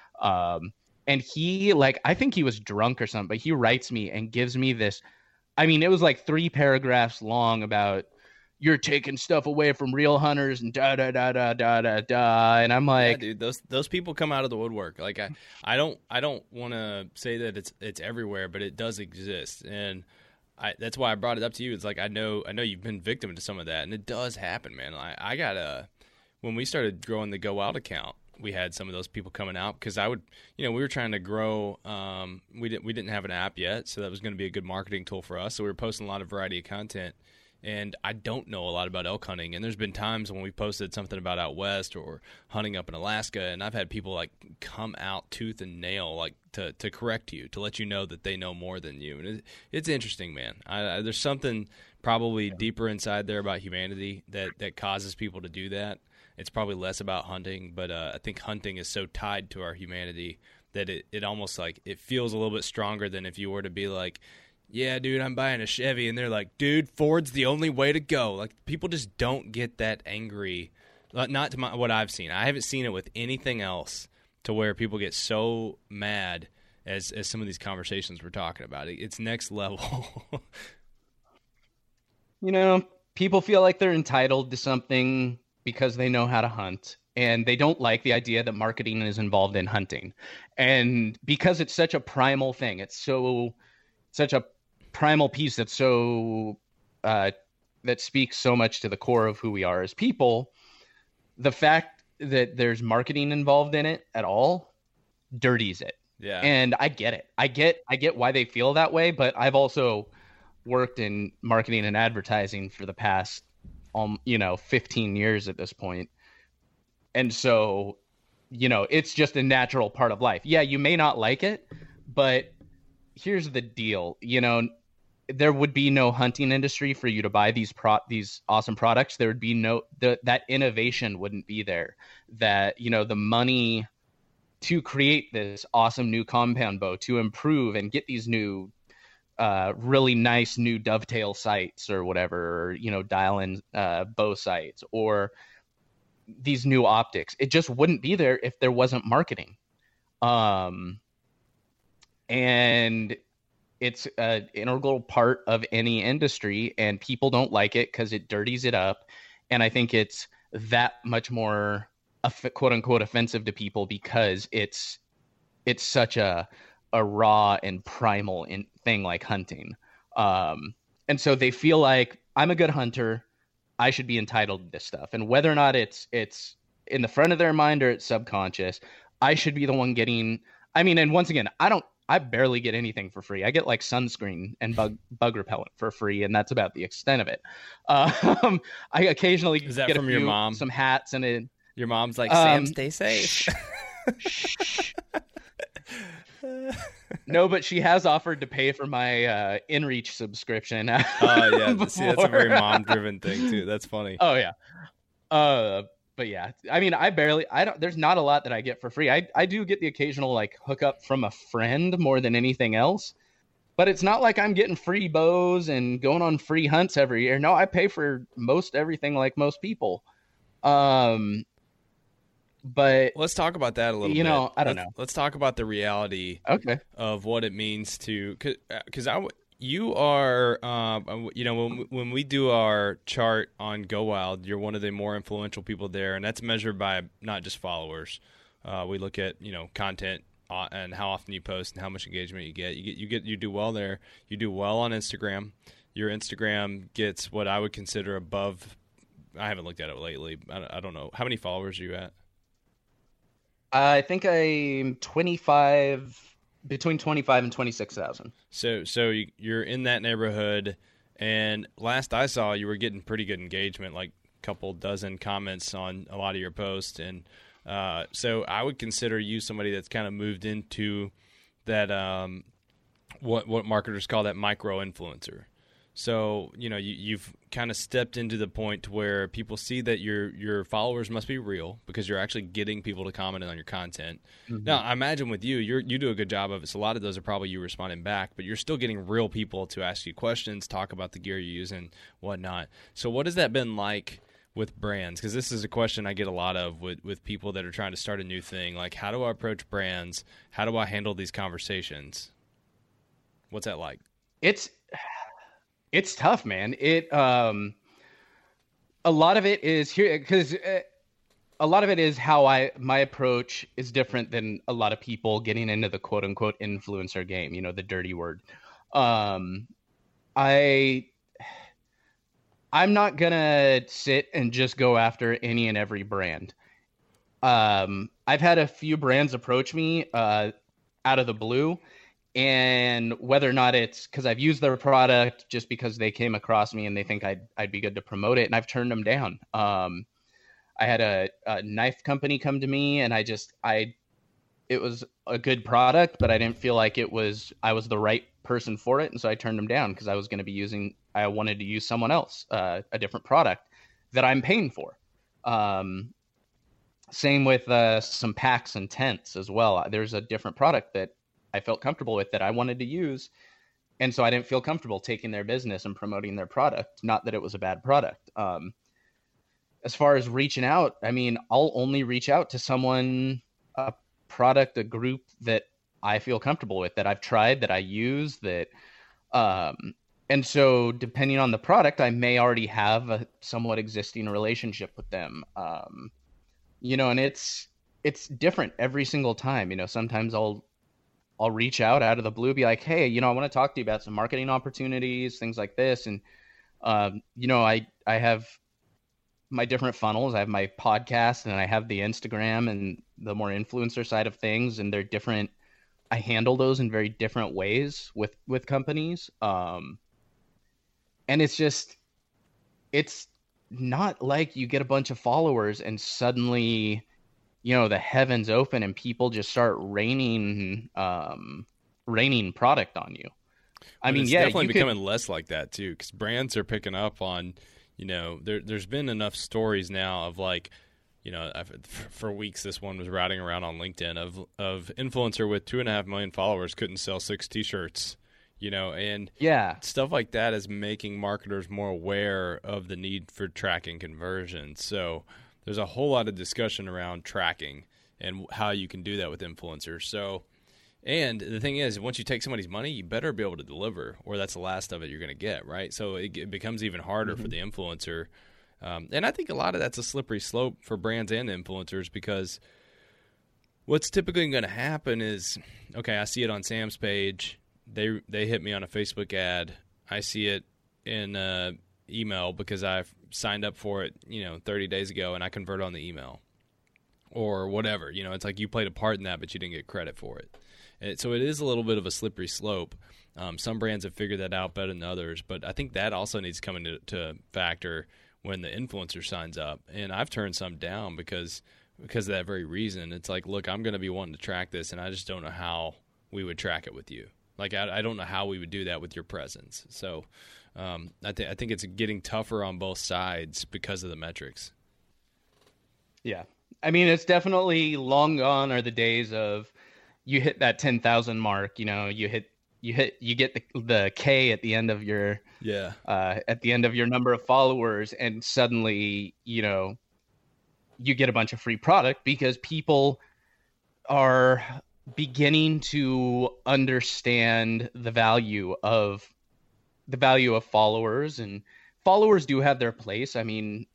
And he, I think he was drunk or something, but he writes me and gives me this. I mean, it was like 3 paragraphs long about, "You're taking stuff away from real hunters," and da da da da da da da. And I'm like, yeah, dude, those people come out of the woodwork. Like I don't want to say that it's everywhere, but it does exist, and that's why I brought it up to you. It's like I know you've been victim to some of that, and it does happen, man. I got when we started growing the Go Wild account, we had some of those people coming out because we were trying to grow. We didn't have an app yet, so that was going to be a good marketing tool for us. So we were posting a lot of variety of content. And I don't know a lot about elk hunting. And there's been times when we posted something about out west or hunting up in Alaska, and I've had people come out tooth and nail to correct you, to let you know that they know more than you. And it's interesting, man. There's something probably deeper inside there about humanity that causes people to do that. It's probably less about hunting, but I think hunting is so tied to our humanity that it almost it feels a little bit stronger than if you were to be like, "Yeah, dude, I'm buying a Chevy," and they're like, "Dude, Ford's the only way to go." People just don't get that angry. Not to what I've seen. I haven't seen it with anything else to where people get so mad as some of these conversations we're talking about. It's next level. People feel like they're entitled to something because they know how to hunt, and they don't like the idea that marketing is involved in hunting. And because it's such a primal thing, it's such a primal piece that's so that speaks so much to the core of who we are as people, the fact that there's marketing involved in it at all dirties it. Yeah. And I get it. I get why they feel that way, but I've also worked in marketing and advertising for the past 15 years at this point. And so, it's just a natural part of life. Yeah, you may not like it, but here's the deal. There would be no hunting industry for you to buy these awesome products. There would be that innovation wouldn't be there. That, the money to create this awesome new compound bow, to improve and get these new really nice new dovetail sights or whatever, or, dial in bow sights or these new optics. It just wouldn't be there if there wasn't marketing. And it's an integral part of any industry, and people don't like it because it dirties it up. And I think it's that much more quote unquote offensive to people because it's such a raw and primal thing like hunting. And so they feel like I'm a good hunter. I should be entitled to this stuff. And whether or not it's in the front of their mind or it's subconscious, I should be the one getting, and once again, I barely get anything for free. I get like sunscreen and bug repellent for free, and that's about the extent of it. I occasionally get from your mom? Some hats and your mom's like, Sam, stay safe. No, but she has offered to pay for my InReach subscription. Oh yeah, see, that's a very mom-driven thing too. That's funny. Oh yeah. But yeah, there's not a lot that I get for free. I do get the occasional like hookup from a friend more than anything else, but it's not like I'm getting free bows and going on free hunts every year. No, I pay for most everything like most people. But let's talk about that a little bit. I don't know. Let's talk about the reality of what it means to, because you are, when we do our chart on Go Wild, you're one of the more influential people there, and that's measured by not just followers. We look at, content and how often you post and how much engagement you get. You do well there. You do well on Instagram. Your Instagram gets what I would consider above. I haven't looked at it lately. I don't know. How many followers are you at? I think I'm between 25 and 26,000. So you're in that neighborhood, and last I saw, you were getting pretty good engagement, like a couple dozen comments on a lot of your posts, and so I would consider you somebody that's kind of moved into that what marketers call that micro influencer. So, you've kind of stepped into the point to where people see that your followers must be real because you're actually getting people to comment on your content. Mm-hmm. Now, I imagine with you do a good job of it. So a lot of those are probably you responding back, but you're still getting real people to ask you questions, talk about the gear you use and whatnot. So what has that been like with brands? Because this is a question I get a lot of with people that are trying to start a new thing. Like, how do I approach brands? How do I handle these conversations? What's that like? It's tough, man. A lot of it is here because a lot of it is how my approach is different than a lot of people getting into the quote unquote influencer game, the dirty word. I'm not gonna sit and just go after any and every brand. I've had a few brands approach me out of the blue. And whether or not it's because I've used their product just because they came across me and they think I'd be good to promote it, and I've turned them down. I had a knife company come to me, and it was a good product, but I didn't feel like I was the right person for it, and so I turned them down because I wanted to use someone else, a different product that I'm paying for. Same with some packs and tents as well. There's a different product that I felt comfortable with that I wanted to use. And so I didn't feel comfortable taking their business and promoting their product. Not that it was a bad product. As far as reaching out, I'll only reach out to someone, a product, a group that I feel comfortable with, that I've tried, that I use, that, and so depending on the product, I may already have a somewhat existing relationship with them. And it's different every single time. Sometimes I'll reach out of the blue, be like, hey, I want to talk to you about some marketing opportunities, things like this. And, I have my different funnels. I have my podcast and I have the Instagram and the more influencer side of things. And they're different. I handle those in very different ways with companies. And it's not like you get a bunch of followers and suddenly the heavens open and people just start raining product on you. It's definitely becoming less like that too, because brands are picking up on, there's been enough stories now of like, for weeks this one was routing around on LinkedIn of influencer with 2.5 million followers couldn't sell 6 T-shirts, and stuff like that is making marketers more aware of the need for tracking conversions. So there's a whole lot of discussion around tracking and how you can do that with influencers. So, and the thing is, once you take somebody's money, you better be able to deliver, or that's the last of it you're going to get, right? So it becomes even harder for the influencer. And I think a lot of that's a slippery slope for brands and influencers, because what's typically going to happen is, okay, I see it on Sam's page. They hit me on a Facebook ad. I see it in email because I've signed up for it, 30 days ago, and I convert on the email or whatever. It's like you played a part in that, but you didn't get credit for it. So it is a little bit of a slippery slope. Some brands have figured that out better than others, but I think that also needs to come into factor when the influencer signs up. And I've turned some down because of that very reason. It's like, look, I'm going to be wanting to track this, and I just don't know how we would track it with you. Like, I don't know how we would do that with your presence. So I think it's getting tougher on both sides because of the metrics. Yeah. I mean, it's definitely long gone are the days of you hit that 10,000 mark, you get the K at the end of your number of followers, and suddenly, you get a bunch of free product because people are beginning to understand the value of followers, and followers do have their place. I mean,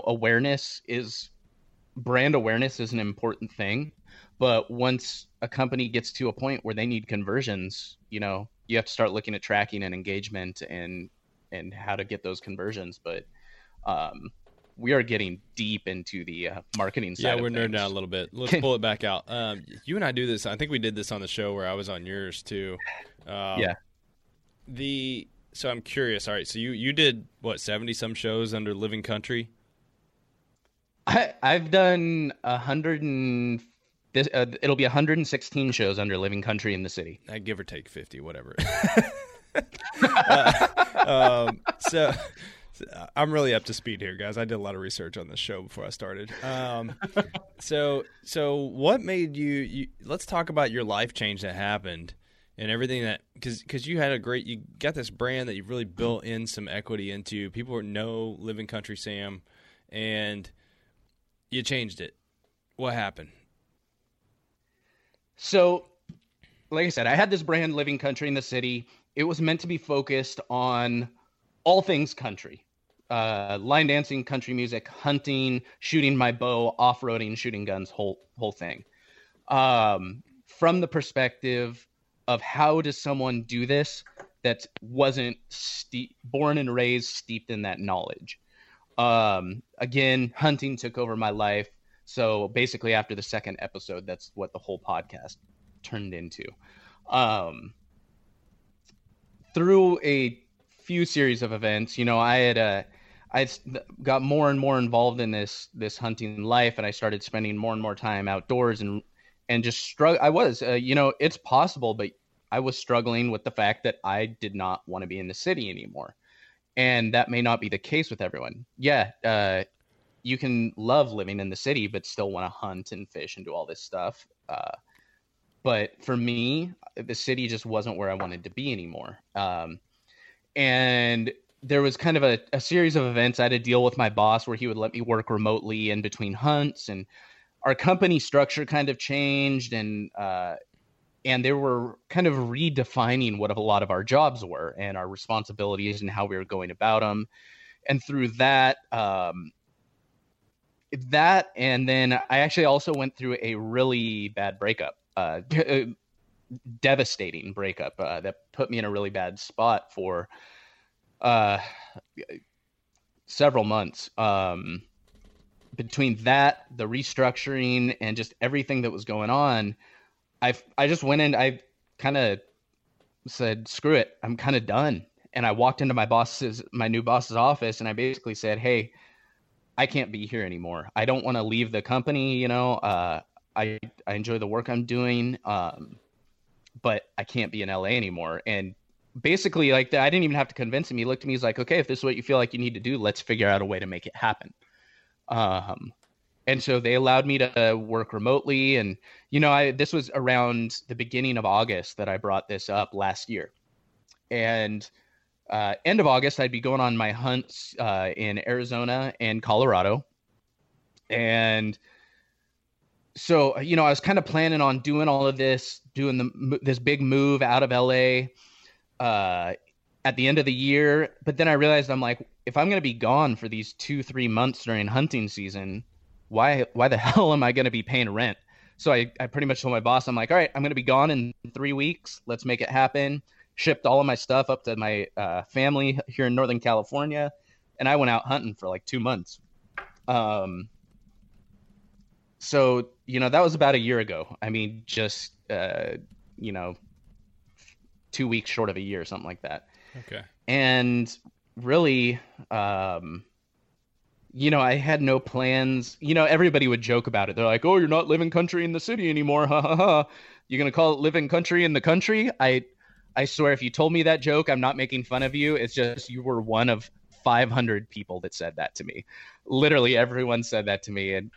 brand awareness is an important thing, but once a company gets to a point where they need conversions, you have to start looking at tracking and engagement and how to get those conversions. But we are getting deep into the marketing side. Yeah, we're nerding out a little bit. Let's pull it back out. You and I do this. I think we did this on the show where I was on yours too. Yeah. So I'm curious. All right. So you did what, 70 some shows under Living Country? I've done 100 it'll be 116 shows under Living Country in the city. Give or take 50, whatever. So I'm really up to speed here, guys. I did a lot of research on this show before I started. So what made you let's talk about your life change that happened and everything that, because you got this brand that you've really built in some equity into. People know Living Country Sam, and you changed it. What happened? So, like I said, I had this brand, Living Country in the city. It was meant to be focused on all things country, line dancing, country music, hunting, shooting my bow, off-roading, shooting guns, whole thing. From the perspective of how does someone do this that wasn't born and raised steeped in that knowledge. Again, hunting took over my life. So basically after the second episode, that's what the whole podcast turned into. Through a few series of events, I got more and more involved in this hunting life, and I started spending more and more time outdoors and just struggle. I was, it's possible, but I was struggling with the fact that I did not want to be in the city anymore. And that may not be the case with everyone. Yeah. You can love living in the city, but still want to hunt and fish and do all this stuff. But for me, the city just wasn't where I wanted to be anymore. And there was kind of a series of events I had to deal with my boss where he would let me work remotely in between hunts, and our company structure kind of changed, and they were kind of redefining what a lot of our jobs were and our responsibilities and how we were going about them. And through that, and then I actually also went through a really bad breakup, devastating breakup that put me in a really bad spot for several months. Between that, the restructuring, and just everything that was going on, I just went in. I kind of said, "Screw it, I'm kind of done." And I walked into my new boss's office, and I basically said, "Hey, I can't be here anymore. I don't want to leave the company. I enjoy the work I'm doing, but I can't be in LA anymore." And basically, like that, I didn't even have to convince him. He looked at me, he's like, "Okay, if this is what you feel like you need to do, let's figure out a way to make it happen." And so they allowed me to work remotely. And, this was around the beginning of August that I brought this up last year. And end of August, I'd be going on my hunts in Arizona and Colorado. And so, I was kind of planning on doing all of this, doing this big move out of LA at the end of the year. But then I realized, I'm like, if I'm going to be gone for these 2-3 months during hunting season, why the hell am I going to be paying rent? So I pretty much told my boss, I'm like, all right, I'm going to be gone in 3 weeks. Let's make it happen. Shipped all of my stuff up to my family here in Northern California. and I went out hunting for like 2 months. So, that was about a year ago. I mean, just, 2 weeks short of a year, something like that. Okay. And really, I had no plans. Everybody would joke about it. They're like, oh, you're not living country in the city anymore. Ha ha ha. You're going to call it living country in the country? I swear, if you told me that joke, I'm not making fun of you. It's just you were one of 500 people that said that to me. Literally everyone said that to me. And,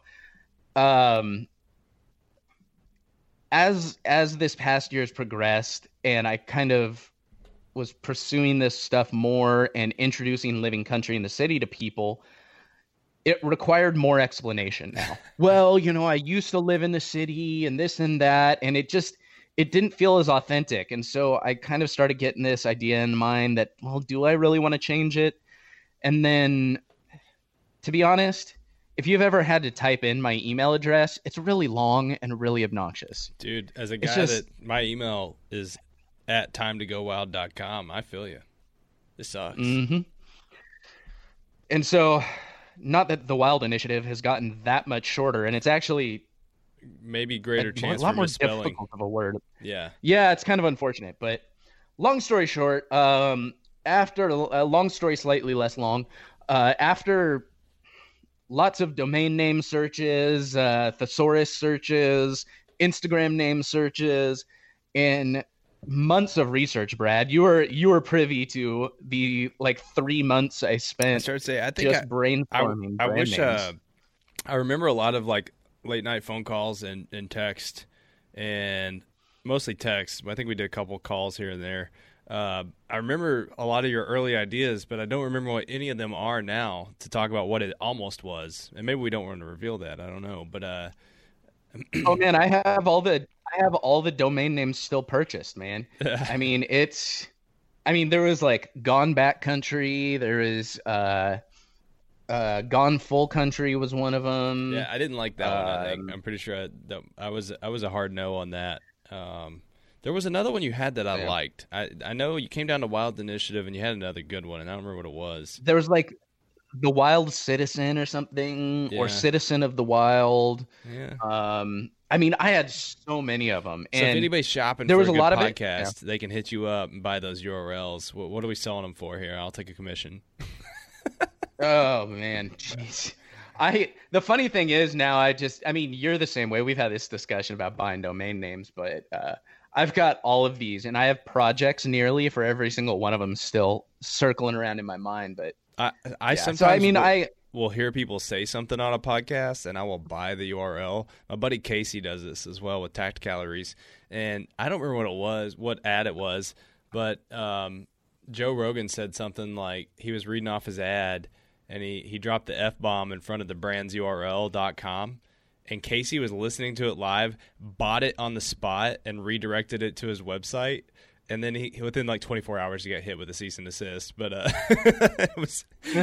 as this past year has progressed and I kind of was pursuing this stuff more and introducing living country in the city to people, it required more explanation now. Well, I used to live in the city and this and that, and it didn't feel as authentic. And so I kind of started getting this idea in mind that, well, do I really want to change it? And then, to be honest, if you've ever had to type in my email address, it's really long and really obnoxious. Dude, as a guy that my email is at timetogowild.com, I feel you. This sucks. Mm-hmm. And so, not that the Wild Initiative has gotten that much shorter, and it's actually maybe greater chance a lot for more misspelling. difficult of a word. Yeah. Yeah, it's kind of unfortunate. But long story short, after a long story slightly less long, after lots of domain name searches, thesaurus searches, Instagram name searches, and months of research, Brad, you were privy to the 3 months I spent brainstorming. I wish names. I remember a lot of late night phone calls and text, and mostly text. I think we did a couple calls here and there. I remember a lot of your early ideas, but I don't remember what any of them are now to talk about what it almost was. And maybe we don't want to reveal that. I don't know. But oh man, I have all the domain names still purchased, man. I mean, there was Gone Back Country. There is Gone Full Country was one of them. Yeah, I didn't like that one. I think I'm pretty sure I was a hard no on that. There was another one you had that I liked. I know you came down to Wild Initiative and you had another good one, and I don't remember what it was. There was the Wild Citizen or something, or Citizen of the Wild. Yeah. I mean, I had so many of them. So and if anybody's shopping there for was a good lot podcast, they can hit you up and buy those URLs. What are we selling them for here? I'll take a commission. Oh man, jeez. The funny thing is now you're the same way. We've had this discussion about buying domain names, but I've got all of these, and I have projects nearly for every single one of them still circling around in my mind. But I sometimes will hear people say something on a podcast, and I will buy the URL. My buddy Casey does this as well with Tacticalories, and I don't remember what ad it was, but Joe Rogan said something like he was reading off his ad, and he dropped the F-bomb in front of the brand's URL.com. And Casey was listening to it live, bought it on the spot, and redirected it to his website. And then he within 24 hours he got hit with a cease and desist. But it was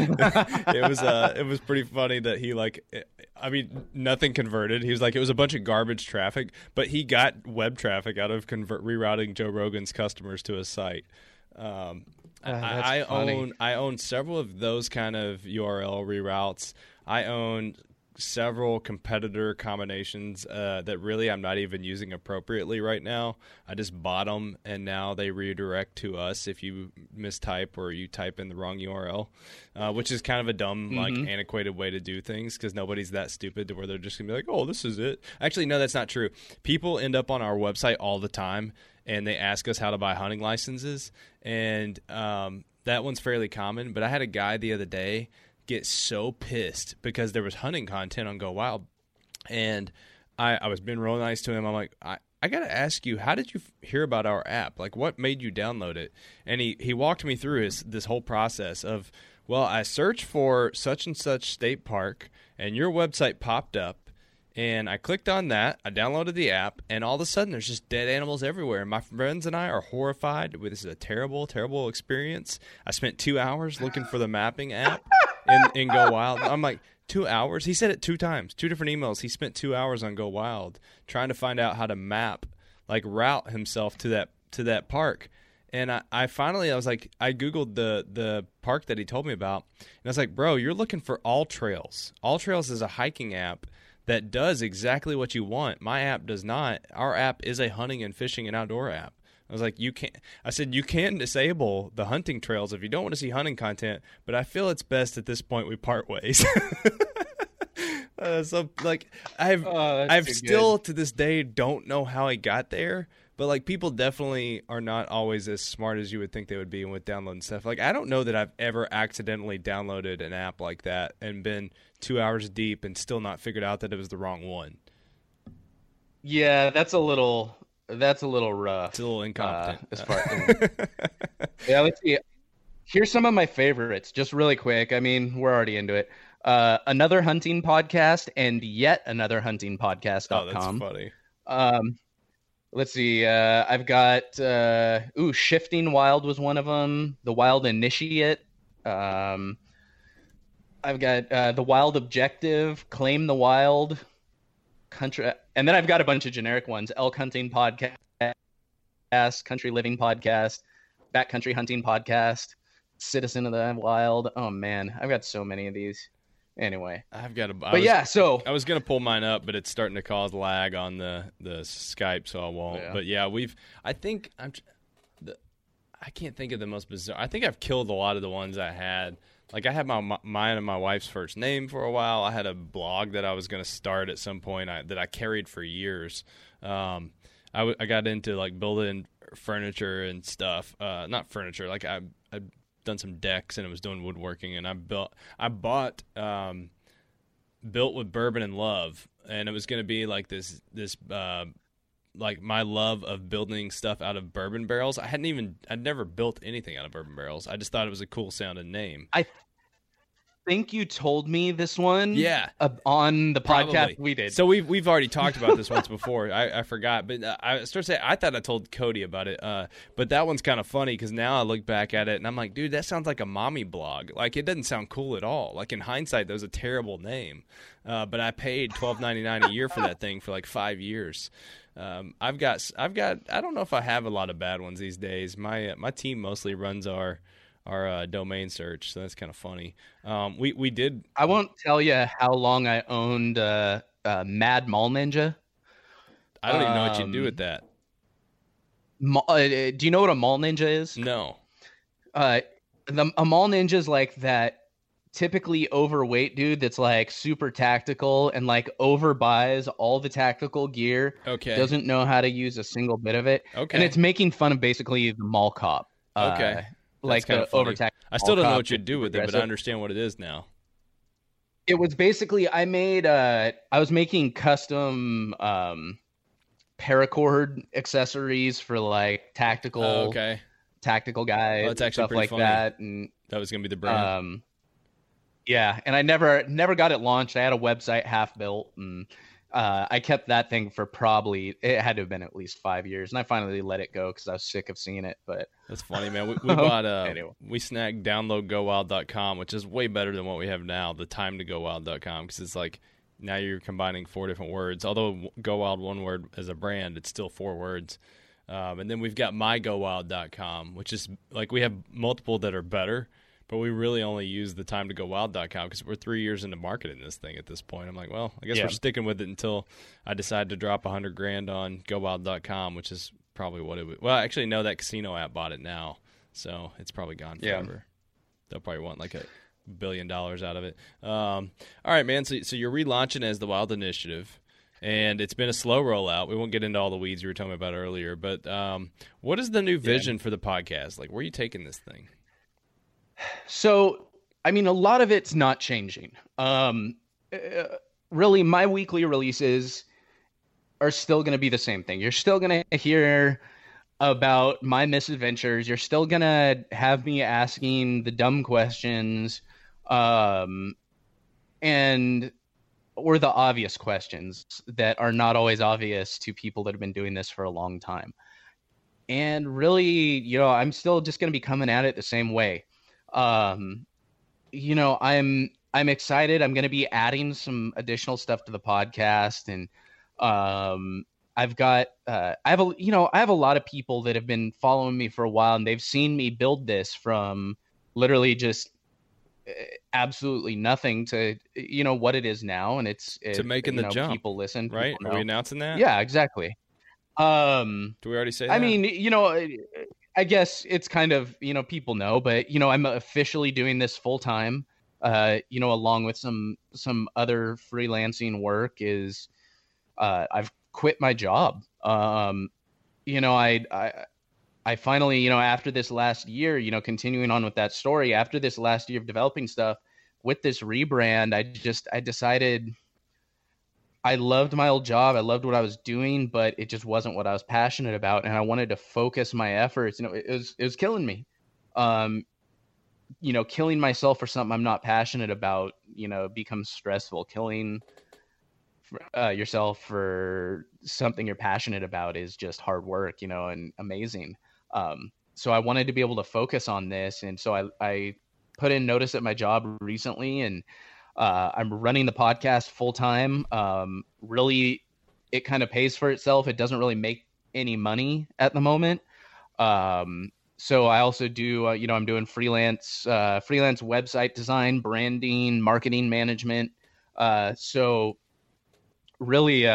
pretty funny that he nothing converted. He was it was a bunch of garbage traffic, but he got web traffic out of rerouting Joe Rogan's customers to his site. I own several of those kind of URL reroutes. I own several competitor combinations that really I'm not even using appropriately right now. I just bought them, and now they redirect to us if you mistype or you type in the wrong URL, which is kind of a dumb, antiquated way to do things because nobody's that stupid to where they're just going to be like, oh, this is it. Actually, no, that's not true. People end up on our website all the time, and they ask us how to buy hunting licenses, and that one's fairly common. But I had a guy the other day get so pissed because there was hunting content on Go Wild, and I was being real nice to him. I'm like, I got to ask you, how did you hear about our app? What made you download it? And he walked me through this whole process of, well, I searched for such and such state park, and your website popped up, and I clicked on that. I downloaded the app, and all of a sudden there's just dead animals everywhere. My friends and I are horrified. This is a terrible, terrible experience. I spent 2 hours looking for the mapping app in Go Wild. I'm like, 2 hours? He said it 2 times, 2 different emails. He spent 2 hours on Go Wild trying to find out how to map, route himself to that park. And I finally, I was like, I Googled the park that he told me about. And I was like, bro, you're looking for All Trails. All Trails is a hiking app that does exactly what you want. My app does not. Our app is a hunting and fishing and outdoor app. I was like, you can disable the hunting trails if you don't want to see hunting content, but I feel it's best at this point we part ways. So like I've still to this day don't know how I got there, but like people definitely are not always as smart as you would think they would be with downloading stuff. Like I don't know that I've ever accidentally downloaded an app like that and been 2 hours deep and still not figured out that it was the wrong one. Yeah, that's a little rough. It's a little incompetent. As far as yeah, let's see. Here's some of my favorites, just really quick. I mean, we're already into it. Another Hunting Podcast and Yet Another Hunting Podcast.com. Oh, that's funny. Let's see. I've got Shifting Wild was one of them. The Wild Initiate. I've got The Wild Objective, Claim the Wild, Country, and then I've got a bunch of generic ones: Elk Hunting Podcast, Country Living Podcast, Backcountry Hunting Podcast, Citizen of the Wild. Oh man, I've got so many of these. Anyway, I've got so I was gonna pull mine up, but it's starting to cause lag on the Skype, so I won't. Yeah. But yeah, I can't think of the most bizarre. I think I've killed a lot of the ones I had. Like I had mine and my wife's first name for a while. I had a blog that I was going to start at some point that I carried for years. I got into like building furniture and stuff. Not furniture. Like I've done some decks and I was doing woodworking, and I bought Built with Bourbon and Love, and it was going to be like this like my love of building stuff out of bourbon barrels. I'd never built anything out of bourbon barrels. I just thought it was a cool sounding name. I think you told me this one. Yeah. On the podcast we did. So we've already talked about this once before. I forgot, but I started saying I thought I told Cody about it. But that one's kind of funny because now I look back at it and I'm like, dude, that sounds like a mommy blog. Like it doesn't sound cool at all. Like in hindsight, that was a terrible name. But I paid $12.99 a year for that thing for like 5 years. I've got. I don't know if I have a lot of bad ones these days. My team mostly runs our domain search, so that's kind of funny. We did. I won't tell you how long I owned Mad Mall Ninja. I don't even know what you do with that. Do you know what a Mall Ninja is? No. A Mall Ninja is like that typically overweight dude that's like super tactical and like overbuys all the tactical gear. Okay. Doesn't know how to use a single bit of it. Okay. And it's making fun of basically the mall cop. Okay. Like the overtactical. I still don't know what you'd do with it, but I understand what it is now. It was basically I was making custom paracord accessories for like tactical tactical guys, that's actually stuff like funny. that, and that was gonna be the brand. Yeah, and I never got it launched. I had a website half built, and I kept that thing for it had to have been at least 5 years, and I finally let it go because I was sick of seeing it. But that's funny, man. We bought anyway. We snagged downloadgowild.com, which is way better than what we have now, the timetogowild.com, because it's like now you're combining 4 different words. Although Go Wild, one word as a brand, it's still 4 words. And then we've got mygowild.com, which is like we have multiple that are better, but we really only use the timetogowild.com because we're 3 years into marketing this thing at this point. I'm like, well, I guess we're sticking with it until I decide to drop $100,000 on gowild.com, which is probably what it would. Well, actually, no, that casino app bought it now, so it's probably gone forever. They'll probably want like $1 billion out of it. All right, man. So you're relaunching as the Wild Initiative, and it's been a slow rollout. We won't get into all the weeds you were telling me about earlier, but what is the new vision for the podcast? Like, where are you taking this thing? So, I mean, a lot of it's not changing. Really, my weekly releases are still going to be the same thing. You're still going to hear about my misadventures. You're still going to have me asking the dumb questions or the obvious questions that are not always obvious to people that have been doing this for a long time. And really, I'm still just going to be coming at it the same way. I'm excited. I'm going to be adding some additional stuff to the podcast, and I've got I have a lot of people that have been following me for a while, and they've seen me build this from literally just absolutely nothing to what it is now, and it's to making the jump. People listen, right? Are we announcing that? Yeah, exactly. Do we already say that? I mean, I guess it's kind of, people know, but I'm officially doing this full time. Along with some other freelancing work is I've quit my job. I finally, after this last year, continuing on with that story, after this last year of developing stuff with this rebrand, I decided I loved my old job. I loved what I was doing, but it just wasn't what I was passionate about. And I wanted to focus my efforts. It was killing me. Killing myself for something I'm not passionate about, becomes stressful. Killing yourself for something you're passionate about is just hard work, and amazing. So I wanted to be able to focus on this. And so I put in notice at my job recently, and I'm running the podcast full time. Really, it kind of pays for itself. It doesn't really make any money at the moment. So I also do, I'm doing freelance website design, branding, marketing management. So really,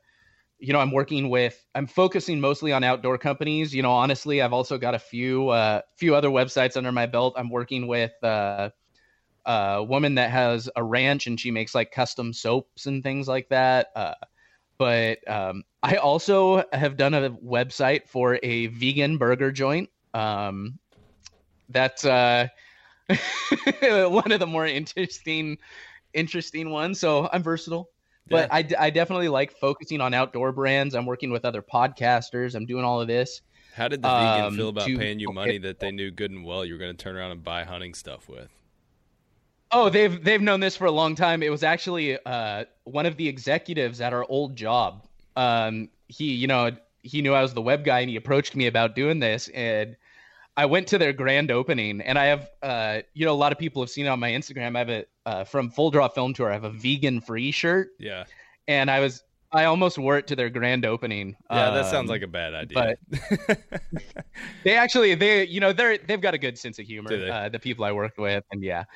I'm focusing mostly on outdoor companies. Honestly, I've also got a few other websites under my belt. I'm working with a woman that has a ranch, and she makes like custom soaps and things like that. But I also have done a website for a vegan burger joint. That's one of the more interesting ones. So I'm versatile. But yeah. I definitely like focusing on outdoor brands. I'm working with other podcasters. I'm doing all of this. How did the vegan feel about paying you money that they knew good and well you were going to turn around and buy hunting stuff with? Oh, they've known this for a long time. It was actually one of the executives at our old job. He knew I was the web guy, and he approached me about doing this. And I went to their grand opening, and I have, a lot of people have seen it on my Instagram. I have from Full Draw Film Tour, I have a vegan free shirt. Yeah. And I almost wore it to their grand opening. Yeah, that sounds like a bad idea. But they've got a good sense of humor. The people I work with, and yeah,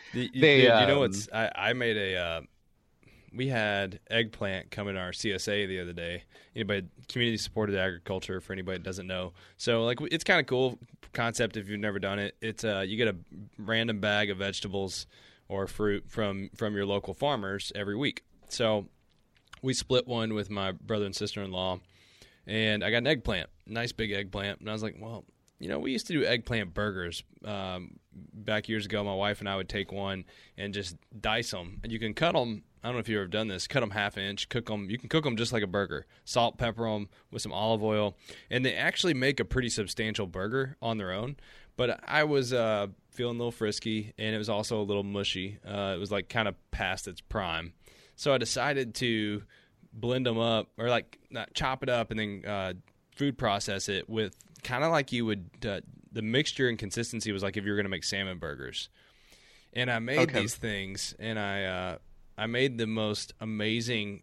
I made we had eggplant come in our CSA the other day. Community supported agriculture, for anybody that doesn't know. So it's kind of cool concept if you've never done it. It's you get a random bag of vegetables or fruit from your local farmers every week. So we split one with my brother and sister-in-law, and I got an eggplant, nice big eggplant. And I was like, well, we used to do eggplant burgers back years ago. My wife and I would take one and just dice them. And you can cut them. I don't know if you've ever done this. Cut them half inch, cook them. You can cook them just like a burger. Salt, pepper them with some olive oil. And they actually make a pretty substantial burger on their own. But I was feeling a little frisky, and it was also a little mushy. It was kind of past its prime. So I decided to blend them up, or not chop it up and then food process it with kind of like you would the mixture and consistency was like if you were going to make salmon burgers. And I made these things, and I made the most amazing,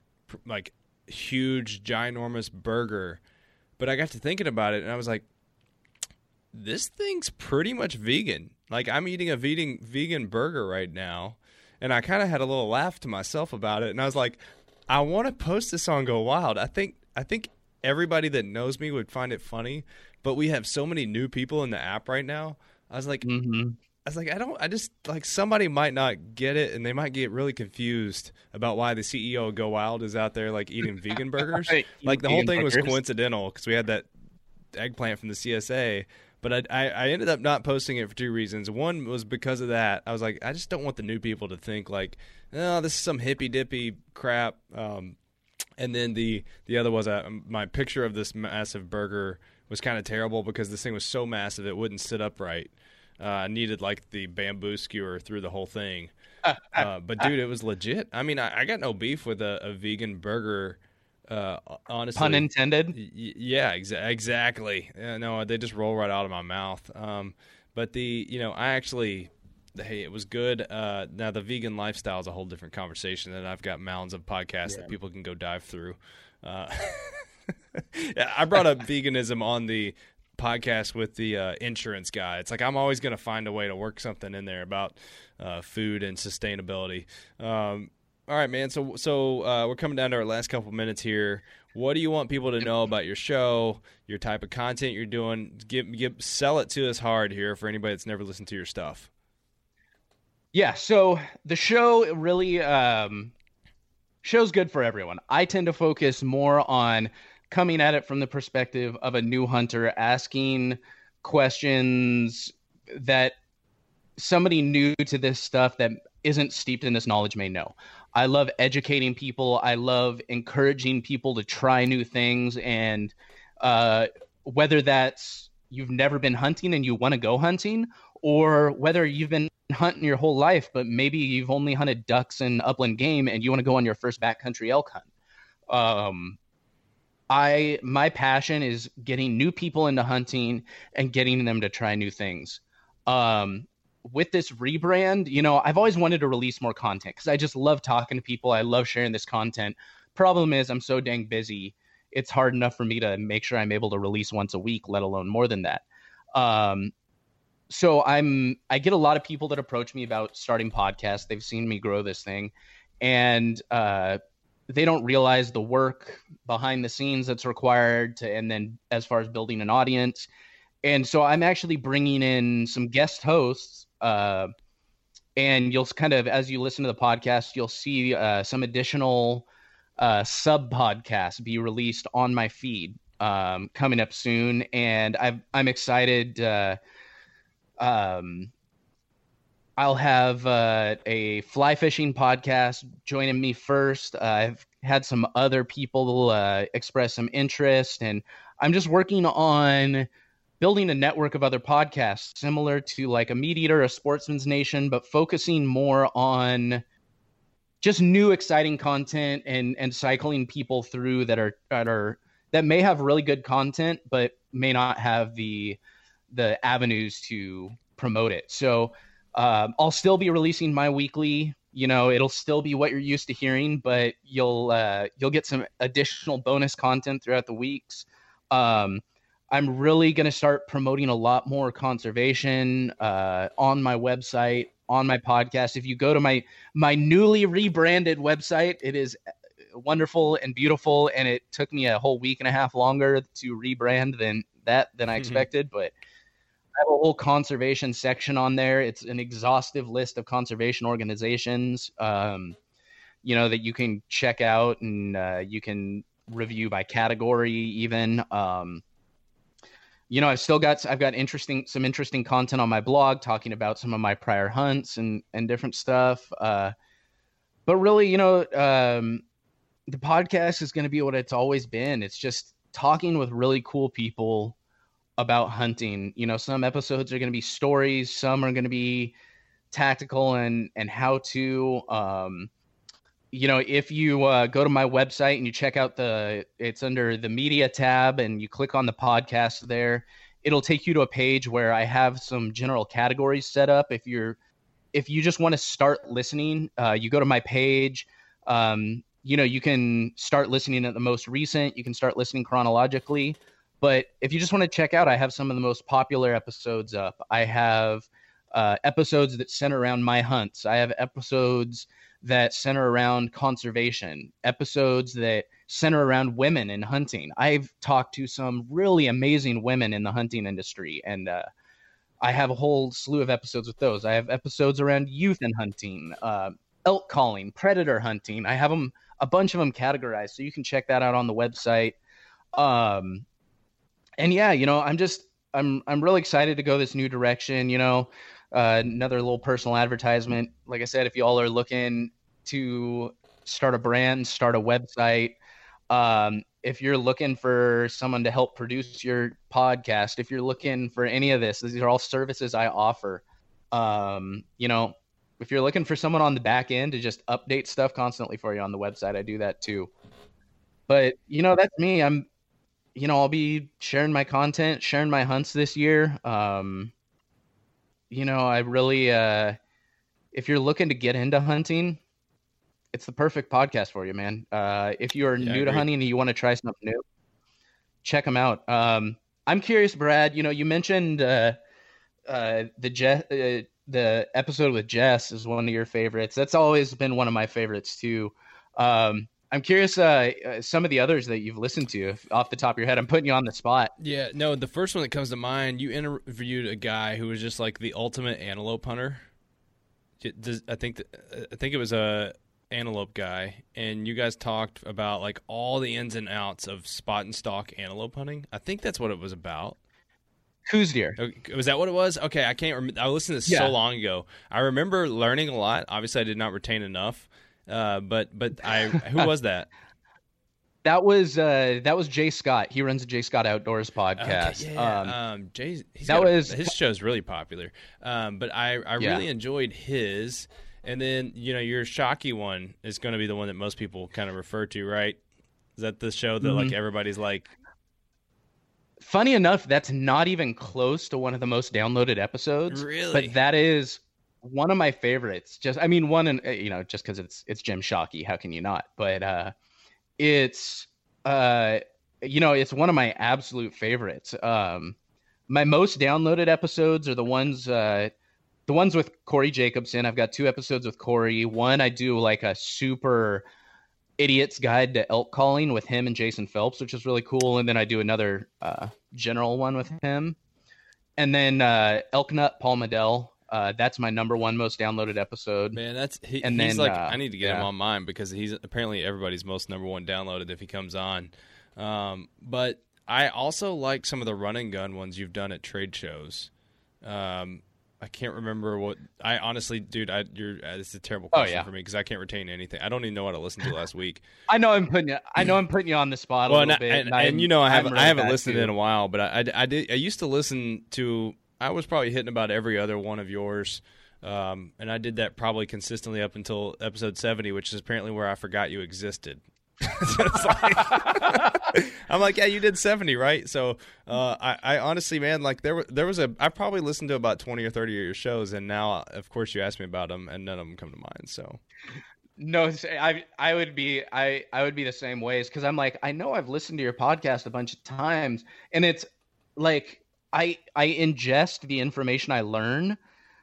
huge, ginormous burger. But I got to thinking about it, and I was like, this thing's pretty much vegan. I'm eating a vegan burger right now. And I kind of had a little laugh to myself about it. And I was like, I want to post this on Go Wild. I think everybody that knows me would find it funny, but we have so many new people in the app right now. I was like, somebody might not get it, and they might get really confused about why the CEO of Go Wild is out there eating vegan burgers. The whole thing was coincidental because we had that eggplant from the CSA. But I ended up not posting it for two reasons. One was because of that. I was like, I just don't want the new people to think oh, this is some hippy-dippy crap. And then the other was my picture of this massive burger was kind of terrible because this thing was so massive it wouldn't sit upright. I needed the bamboo skewer through the whole thing. But, dude, it was legit. I mean, I got no beef with a vegan burger. Honestly, pun intended. Yeah, exactly. No, they just roll right out of my mouth. But it was good. Now the vegan lifestyle is a whole different conversation, and I've got mounds of podcasts that people can go dive through. I brought up veganism on the podcast with the insurance guy. It's like I'm always going to find a way to work something in there about food and sustainability. All right, man. So we're coming down to our last couple minutes here. What do you want people to know about your show, your type of content you're doing? Sell it to us hard here for anybody that's never listened to your stuff. Yeah, so the show really show's good for everyone. I tend to focus more on coming at it from the perspective of a new hunter, asking questions that somebody new to this stuff that isn't steeped in this knowledge may know. I love educating people. I love encouraging people to try new things. And whether that's you've never been hunting and you want to go hunting, or whether you've been hunting your whole life, but maybe you've only hunted ducks and upland game and you want to go on your first backcountry elk hunt. My passion is getting new people into hunting and getting them to try new things. With this rebrand, I've always wanted to release more content because I just love talking to people. I love sharing this content. Problem is I'm so dang busy. It's hard enough for me to make sure I'm able to release once a week, let alone more than that. So I get a lot of people that approach me about starting podcasts. They've seen me grow this thing, and they don't realize the work behind the scenes that's required and then as far as building an audience. And so I'm actually bringing in some guest hosts, and you'll kind of, as you listen to the podcast, you'll see some additional sub podcasts be released on my feed coming up soon. And I'm excited. I'll have a fly fishing podcast joining me first. I've had some other people express some interest, and I'm just working on building a network of other podcasts similar to like a Meat Eater, a Sportsman's Nation, but focusing more on just new exciting content and cycling people through that may have really good content but may not have the avenues to promote it. So I'll still be releasing my weekly, it'll still be what you're used to hearing, but you'll get some additional bonus content throughout the weeks. I'm really going to start promoting a lot more conservation on my website, on my podcast. If you go to my newly rebranded website, it is wonderful and beautiful, and it took me a whole week and a half longer to rebrand than I expected, but I have a whole conservation section on there. It's an exhaustive list of conservation organizations, that you can check out, and you can review by category even. I've got some interesting content on my blog talking about some of my prior hunts and different stuff. But really, the podcast is going to be what it's always been. It's just talking with really cool people about hunting. Some episodes are going to be stories, some are going to be tactical and how to. If you go to my website and you check out it's under the media tab and you click on the podcast there, it'll take you to a page where I have some general categories set up. If you just want to start listening, you go to my page. You can start listening at the most recent. You can start listening chronologically. But if you just want to check out, I have some of the most popular episodes up. I have episodes that center around my hunts. I have episodes that center around conservation, episodes that center around women in hunting. I've talked to some really amazing women in the hunting industry, and I have a whole slew of episodes with those. I have episodes around youth and hunting, elk calling, predator hunting. I have a bunch of them categorized, so you can check that out on the website. And yeah, I'm really excited to go this new direction. Another little personal advertisement. Like I said, if y'all are looking to start a brand, start a website, if you're looking for someone to help produce your podcast, if you're looking for any of this, these are all services I offer. If you're looking for someone on the back end to just update stuff constantly for you on the website, I do that too. But, that's me. I'll be sharing my content, sharing my hunts this year. I really, if you're looking to get into hunting, it's the perfect podcast for you, man. If you are new to hunting and you want to try something new, check them out. I'm curious, Brad. You mentioned the episode with Jess is one of your favorites. That's always been one of my favorites too. I'm curious some of the others that you've listened to off the top of your head. I'm putting you on the spot. Yeah, no, the first one that comes to mind, you interviewed a guy who was just like the ultimate antelope hunter. I think it was a antelope guy, and you guys talked about like all the ins and outs of spot and stalk antelope hunting. I think that's what it was about. Who's deer? Was that what it was? Okay, I can't remember. I listened to this so long ago. I remember learning a lot. Obviously, I did not retain enough. But who was that? That was Jay Scott. He runs the Jay Scott Outdoors podcast. Okay, yeah. His show's really popular. But I really enjoyed his. And then your Shockey one is going to be the one that most people kind of refer to, right? Is that the show that like everybody's like? Funny enough, that's not even close to one of the most downloaded episodes. Really? But that is one of my favorites. Just because it's Jim Shockey, how can you not? But it's it's one of my absolute favorites. My most downloaded episodes are the ones with Corey Jacobson. I've got 2 episodes with Corey. One I do like a super idiot's guide to elk calling with him and Jason Phelps, which is really cool. And then I do another general one with him. And then Elk Nut Paul Medell. That's my number 1 most downloaded episode. Man, he's like I need to get him on mine because he's apparently everybody's most number 1 downloaded if he comes on. But I also like some of the run and gun ones you've done at trade shows. I can't remember what. I honestly, dude, this is a terrible question for me because I can't retain anything. I don't even know what I listened to last week. I know I'm putting you on the spot a little bit. And I haven't listened in a while, but I used to listen to. I was probably hitting about every other one of yours, and I did that probably consistently up until episode 70, which is apparently where I forgot you existed. So it's like, I'm like, yeah, you did 70, right? So I honestly, man, like there was I probably listened to about 20 or 30 of your shows, and now, of course, you asked me about them, and none of them come to mind. So no, I would be the same ways because I'm like, I know I've listened to your podcast a bunch of times, and it's like I ingest the information I learn.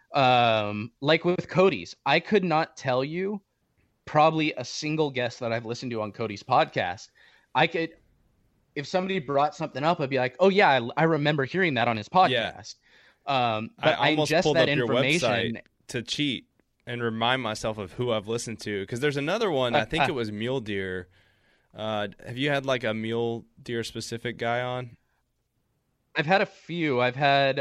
Like with Cody's, I could not tell you probably a single guest that I've listened to on Cody's podcast. I could, if somebody brought something up, I'd be like, oh yeah, I remember hearing that on his podcast. Yeah. But I almost ingest pulled that up information your website to cheat and remind myself of who I've listened to. Because there's another one, I think it was Mule Deer. Have you had like a Mule Deer specific guy on? I've had a few. I've had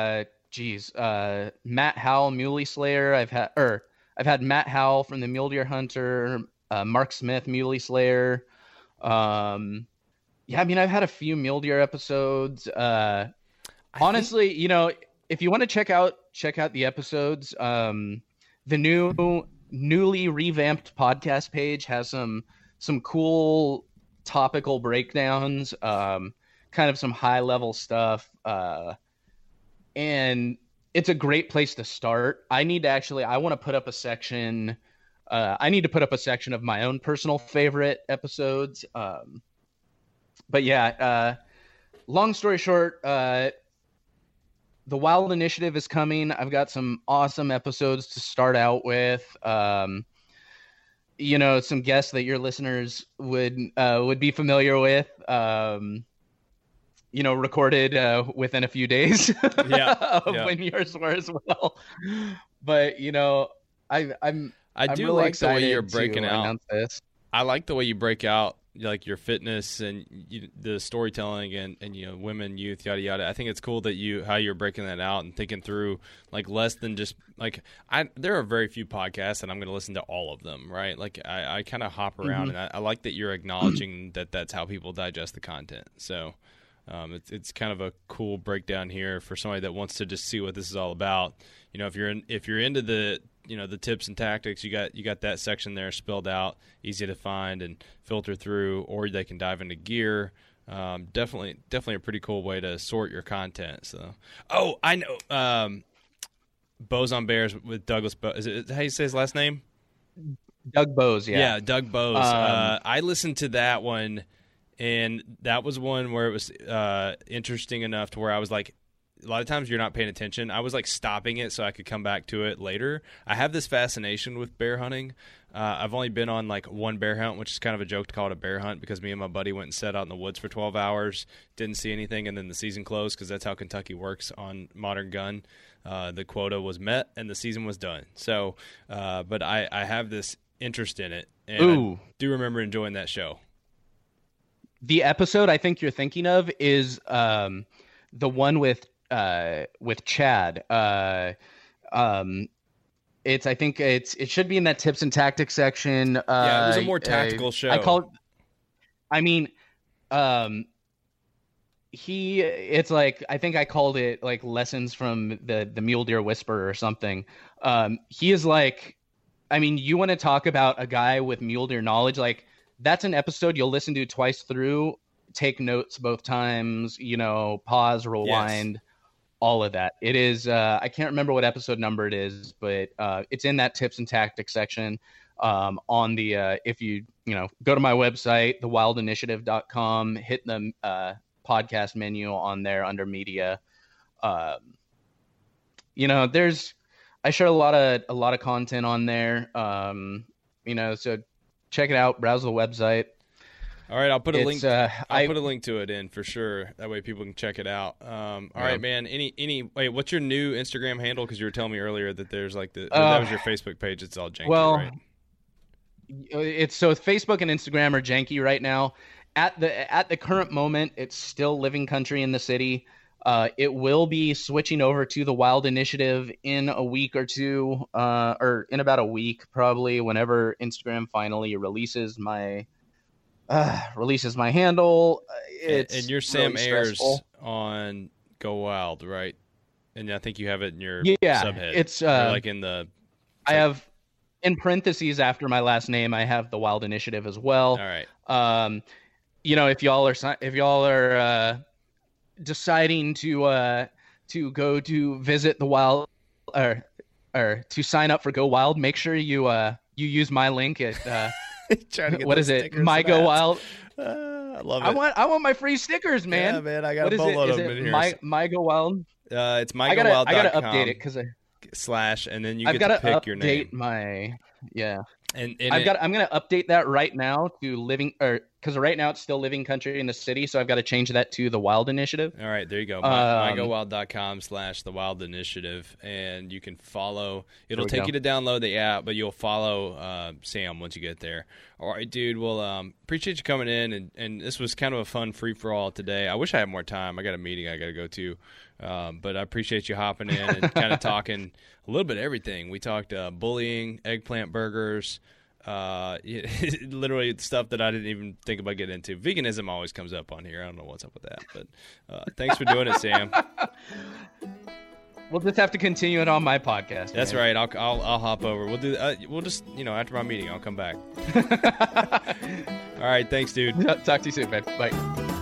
Matt Howell, Muley Slayer. I've had Matt Howell from the Mule Deer Hunter, Mark Smith, Muley Slayer. I've had a few Mule Deer episodes. Honestly, if you want to check out the episodes, the newly revamped podcast page has some cool topical breakdowns, kind of some high level stuff, and it's a great place to start. I want to put up a section. I need to put up a section of my own personal favorite episodes. But yeah, long story short, the Wild Initiative is coming. I've got some awesome episodes to start out with. Some guests that your listeners would be familiar with. Recorded within a few days when yours were as well. But I'm do really like the way you're breaking out. This. I like the way you break out like your fitness and the storytelling and women, youth, yada yada. I think it's cool that how you're breaking that out and thinking through like less than just like there are very few podcasts and I'm going to listen to all of them, right? Like I kind of hop around and I like that you're acknowledging that that's how people digest the content. So it's kind of a cool breakdown here for somebody that wants to just see what this is all about. If you're into the the tips and tactics, you got that section there spelled out, easy to find and filter through, or they can dive into gear. Definitely a pretty cool way to sort your content. So, I know, Bows on Bears with Douglas. Is it how you say his last name? Doug Bowes. Yeah, Doug Bowes. I listened to that one. And that was one where it was interesting enough to where I was like, a lot of times you're not paying attention. I was like stopping it so I could come back to it later. I have this fascination with bear hunting. I've only been on like one bear hunt, which is kind of a joke to call it a bear hunt because me and my buddy went and sat out in the woods for 12 hours, didn't see anything, and then the season closed because that's how Kentucky works on Modern Gun. The quota was met and the season was done. So, but I have this interest in it, and I do remember enjoying that show. The episode I think you're thinking of is the one with Chad. It should be in that tips and tactics section. Yeah, it was a more tactical show. I called. I think I called it like lessons from the Mule Deer Whisperer or something. He is like, I mean, you want to talk about a guy with mule deer knowledge? Like, that's an episode you'll listen to twice through, take notes both times, pause, rewind, all of that. It is, I can't remember what episode number it is, but it's in that tips and tactics section on the, if you go to my website, thewildinitiative.com, hit the podcast menu on there under media. I share a lot of content on there. So check it out, browse the website. All right, I'll put a link. I'll put a link to it in for sure. That way people can check it out. All right, man. Wait, what's your new Instagram handle? Because you were telling me earlier that there's like that was your Facebook page. It's all janky, right? It's Facebook and Instagram are janky right now. At the current moment, it's still Living Country in the City. It will be switching over to the Wild Initiative in a week or two, or in about a week probably, whenever Instagram finally releases my handle. And you're Sam Ayers on Go Wild, right? And I think you have it in your subhead. It's like in the. I have in parentheses after my last name. I have the Wild Initiative as well. All right. If y'all are deciding to go to visit the Wild or to sign up for Go Wild, make sure you use my link at what is it? My Go Wild. I love it. I want my free stickers, man. Yeah, man, I got a boatload of them in here. My Go Wild. It's mygowild.com. I gotta update it because / and then you get to pick your name. And I'm gonna update that right now to because right now it's still Living Country in the City, so I've got to change that to the Wild Initiative. All right, there you go. mygowild.com / the Wild Initiative, and you can follow. It'll take you to download the app, but you'll follow Sam once you get there. All right, dude. Well, appreciate you coming in, and this was kind of a fun free for all today. I wish I had more time. I got a meeting I got to go to, but I appreciate you hopping in and kind of talking a little bit of everything. We talked bullying, eggplant burgers. Literally stuff that I didn't even think about getting into. Veganism always comes up on here. I don't know what's up with that, but thanks for doing it, Sam. We'll just have to continue it on my podcast. That's right. I'll hop over. We'll do. We'll just after my meeting, I'll come back. All right. Thanks, dude. Talk to you soon, man. Bye.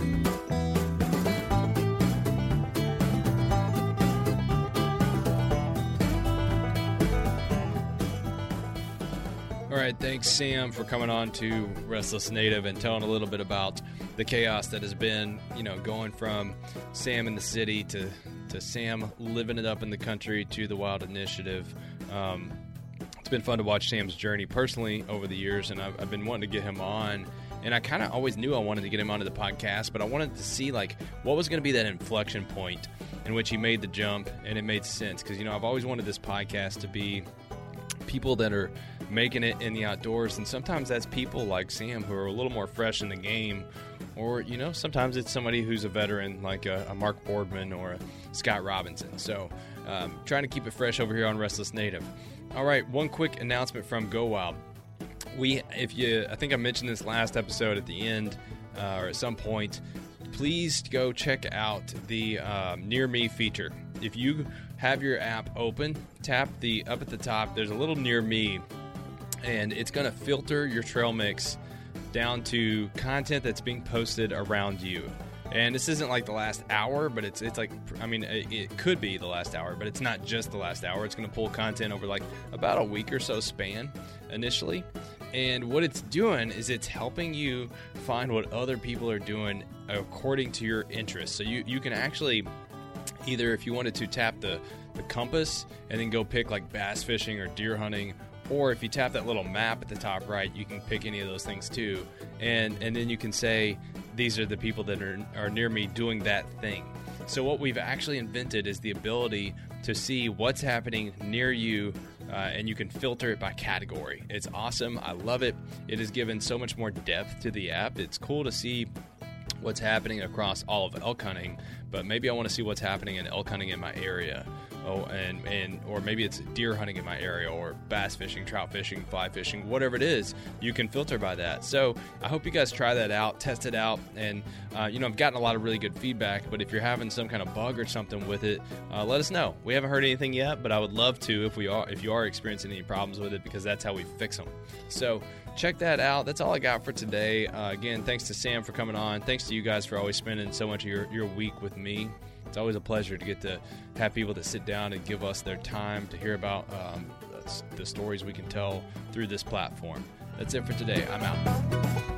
All right, thanks, Sam, for coming on to Restless Native and telling a little bit about the chaos that has been, going from Sam in the city to Sam living it up in the country to the Wild Initiative. It's been fun to watch Sam's journey personally over the years, and I've been wanting to get him on. And I kind of always knew I wanted to get him onto the podcast, but I wanted to see what was going to be that inflection point in which he made the jump, and it made sense because I've always wanted this podcast to be people that are making it in the outdoors, and sometimes that's people like Sam who are a little more fresh in the game, or sometimes it's somebody who's a veteran like a Mark Boardman or a Scott Robinson. So trying to keep it fresh over here on Restless Native. All right, one quick announcement from Go Wild. I think I mentioned this last episode at the end or at some point, please go check out the Near Me feature. If you have your app open, tap up at the top, there's a little Near Me, and it's going to filter your trail mix down to content that's being posted around you. And this isn't like the last hour, but it's like, it could be the last hour, but it's not just the last hour. It's going to pull content over like about a week or so span initially. And what it's doing is it's helping you find what other people are doing according to your interests. So you can actually either, if you wanted to, tap the compass and then go pick like bass fishing or deer hunting, or if you tap that little map at the top right, you can pick any of those things too. And then you can say, these are the people that are near me doing that thing. So what we've actually invented is the ability to see what's happening near you, and you can filter it by category. It's awesome. I love it. It has given so much more depth to the app. It's cool to see what's happening across all of elk hunting, but maybe I want to see what's happening in elk hunting in my area. Or maybe it's deer hunting in my area, or bass fishing, trout fishing, fly fishing, whatever it is, you can filter by that. So I hope you guys try that out, test it out, and I've gotten a lot of really good feedback, but if you're having some kind of bug or something with it, let us know. We haven't heard anything yet, but I would love to if you are experiencing any problems with it, because that's how we fix them. So check that out. That's all I got for today. Again, thanks to Sam for coming on. Thanks to you guys for always spending so much of your week with me. It's always a pleasure to get to have people that sit down and give us their time to hear about the stories we can tell through this platform. That's it for today. I'm out.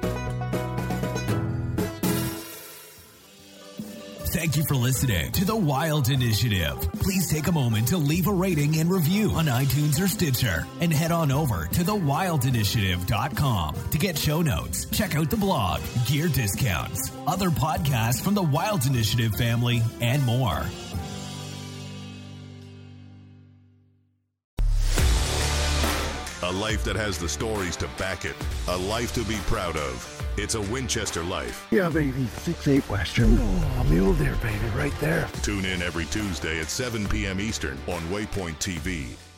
Thank you for listening to The Wild Initiative. Please take a moment to leave a rating and review on iTunes or Stitcher, and head on over to thewildinitiative.com to get show notes, check out the blog, gear discounts, other podcasts from the Wild Initiative family, and more. A life that has the stories to back it. A life to be proud of. It's a Winchester life. Yeah, baby. 6'8" Western. Oh, mule deer, baby, right there. Tune in every Tuesday at 7 p.m. Eastern on Waypoint TV.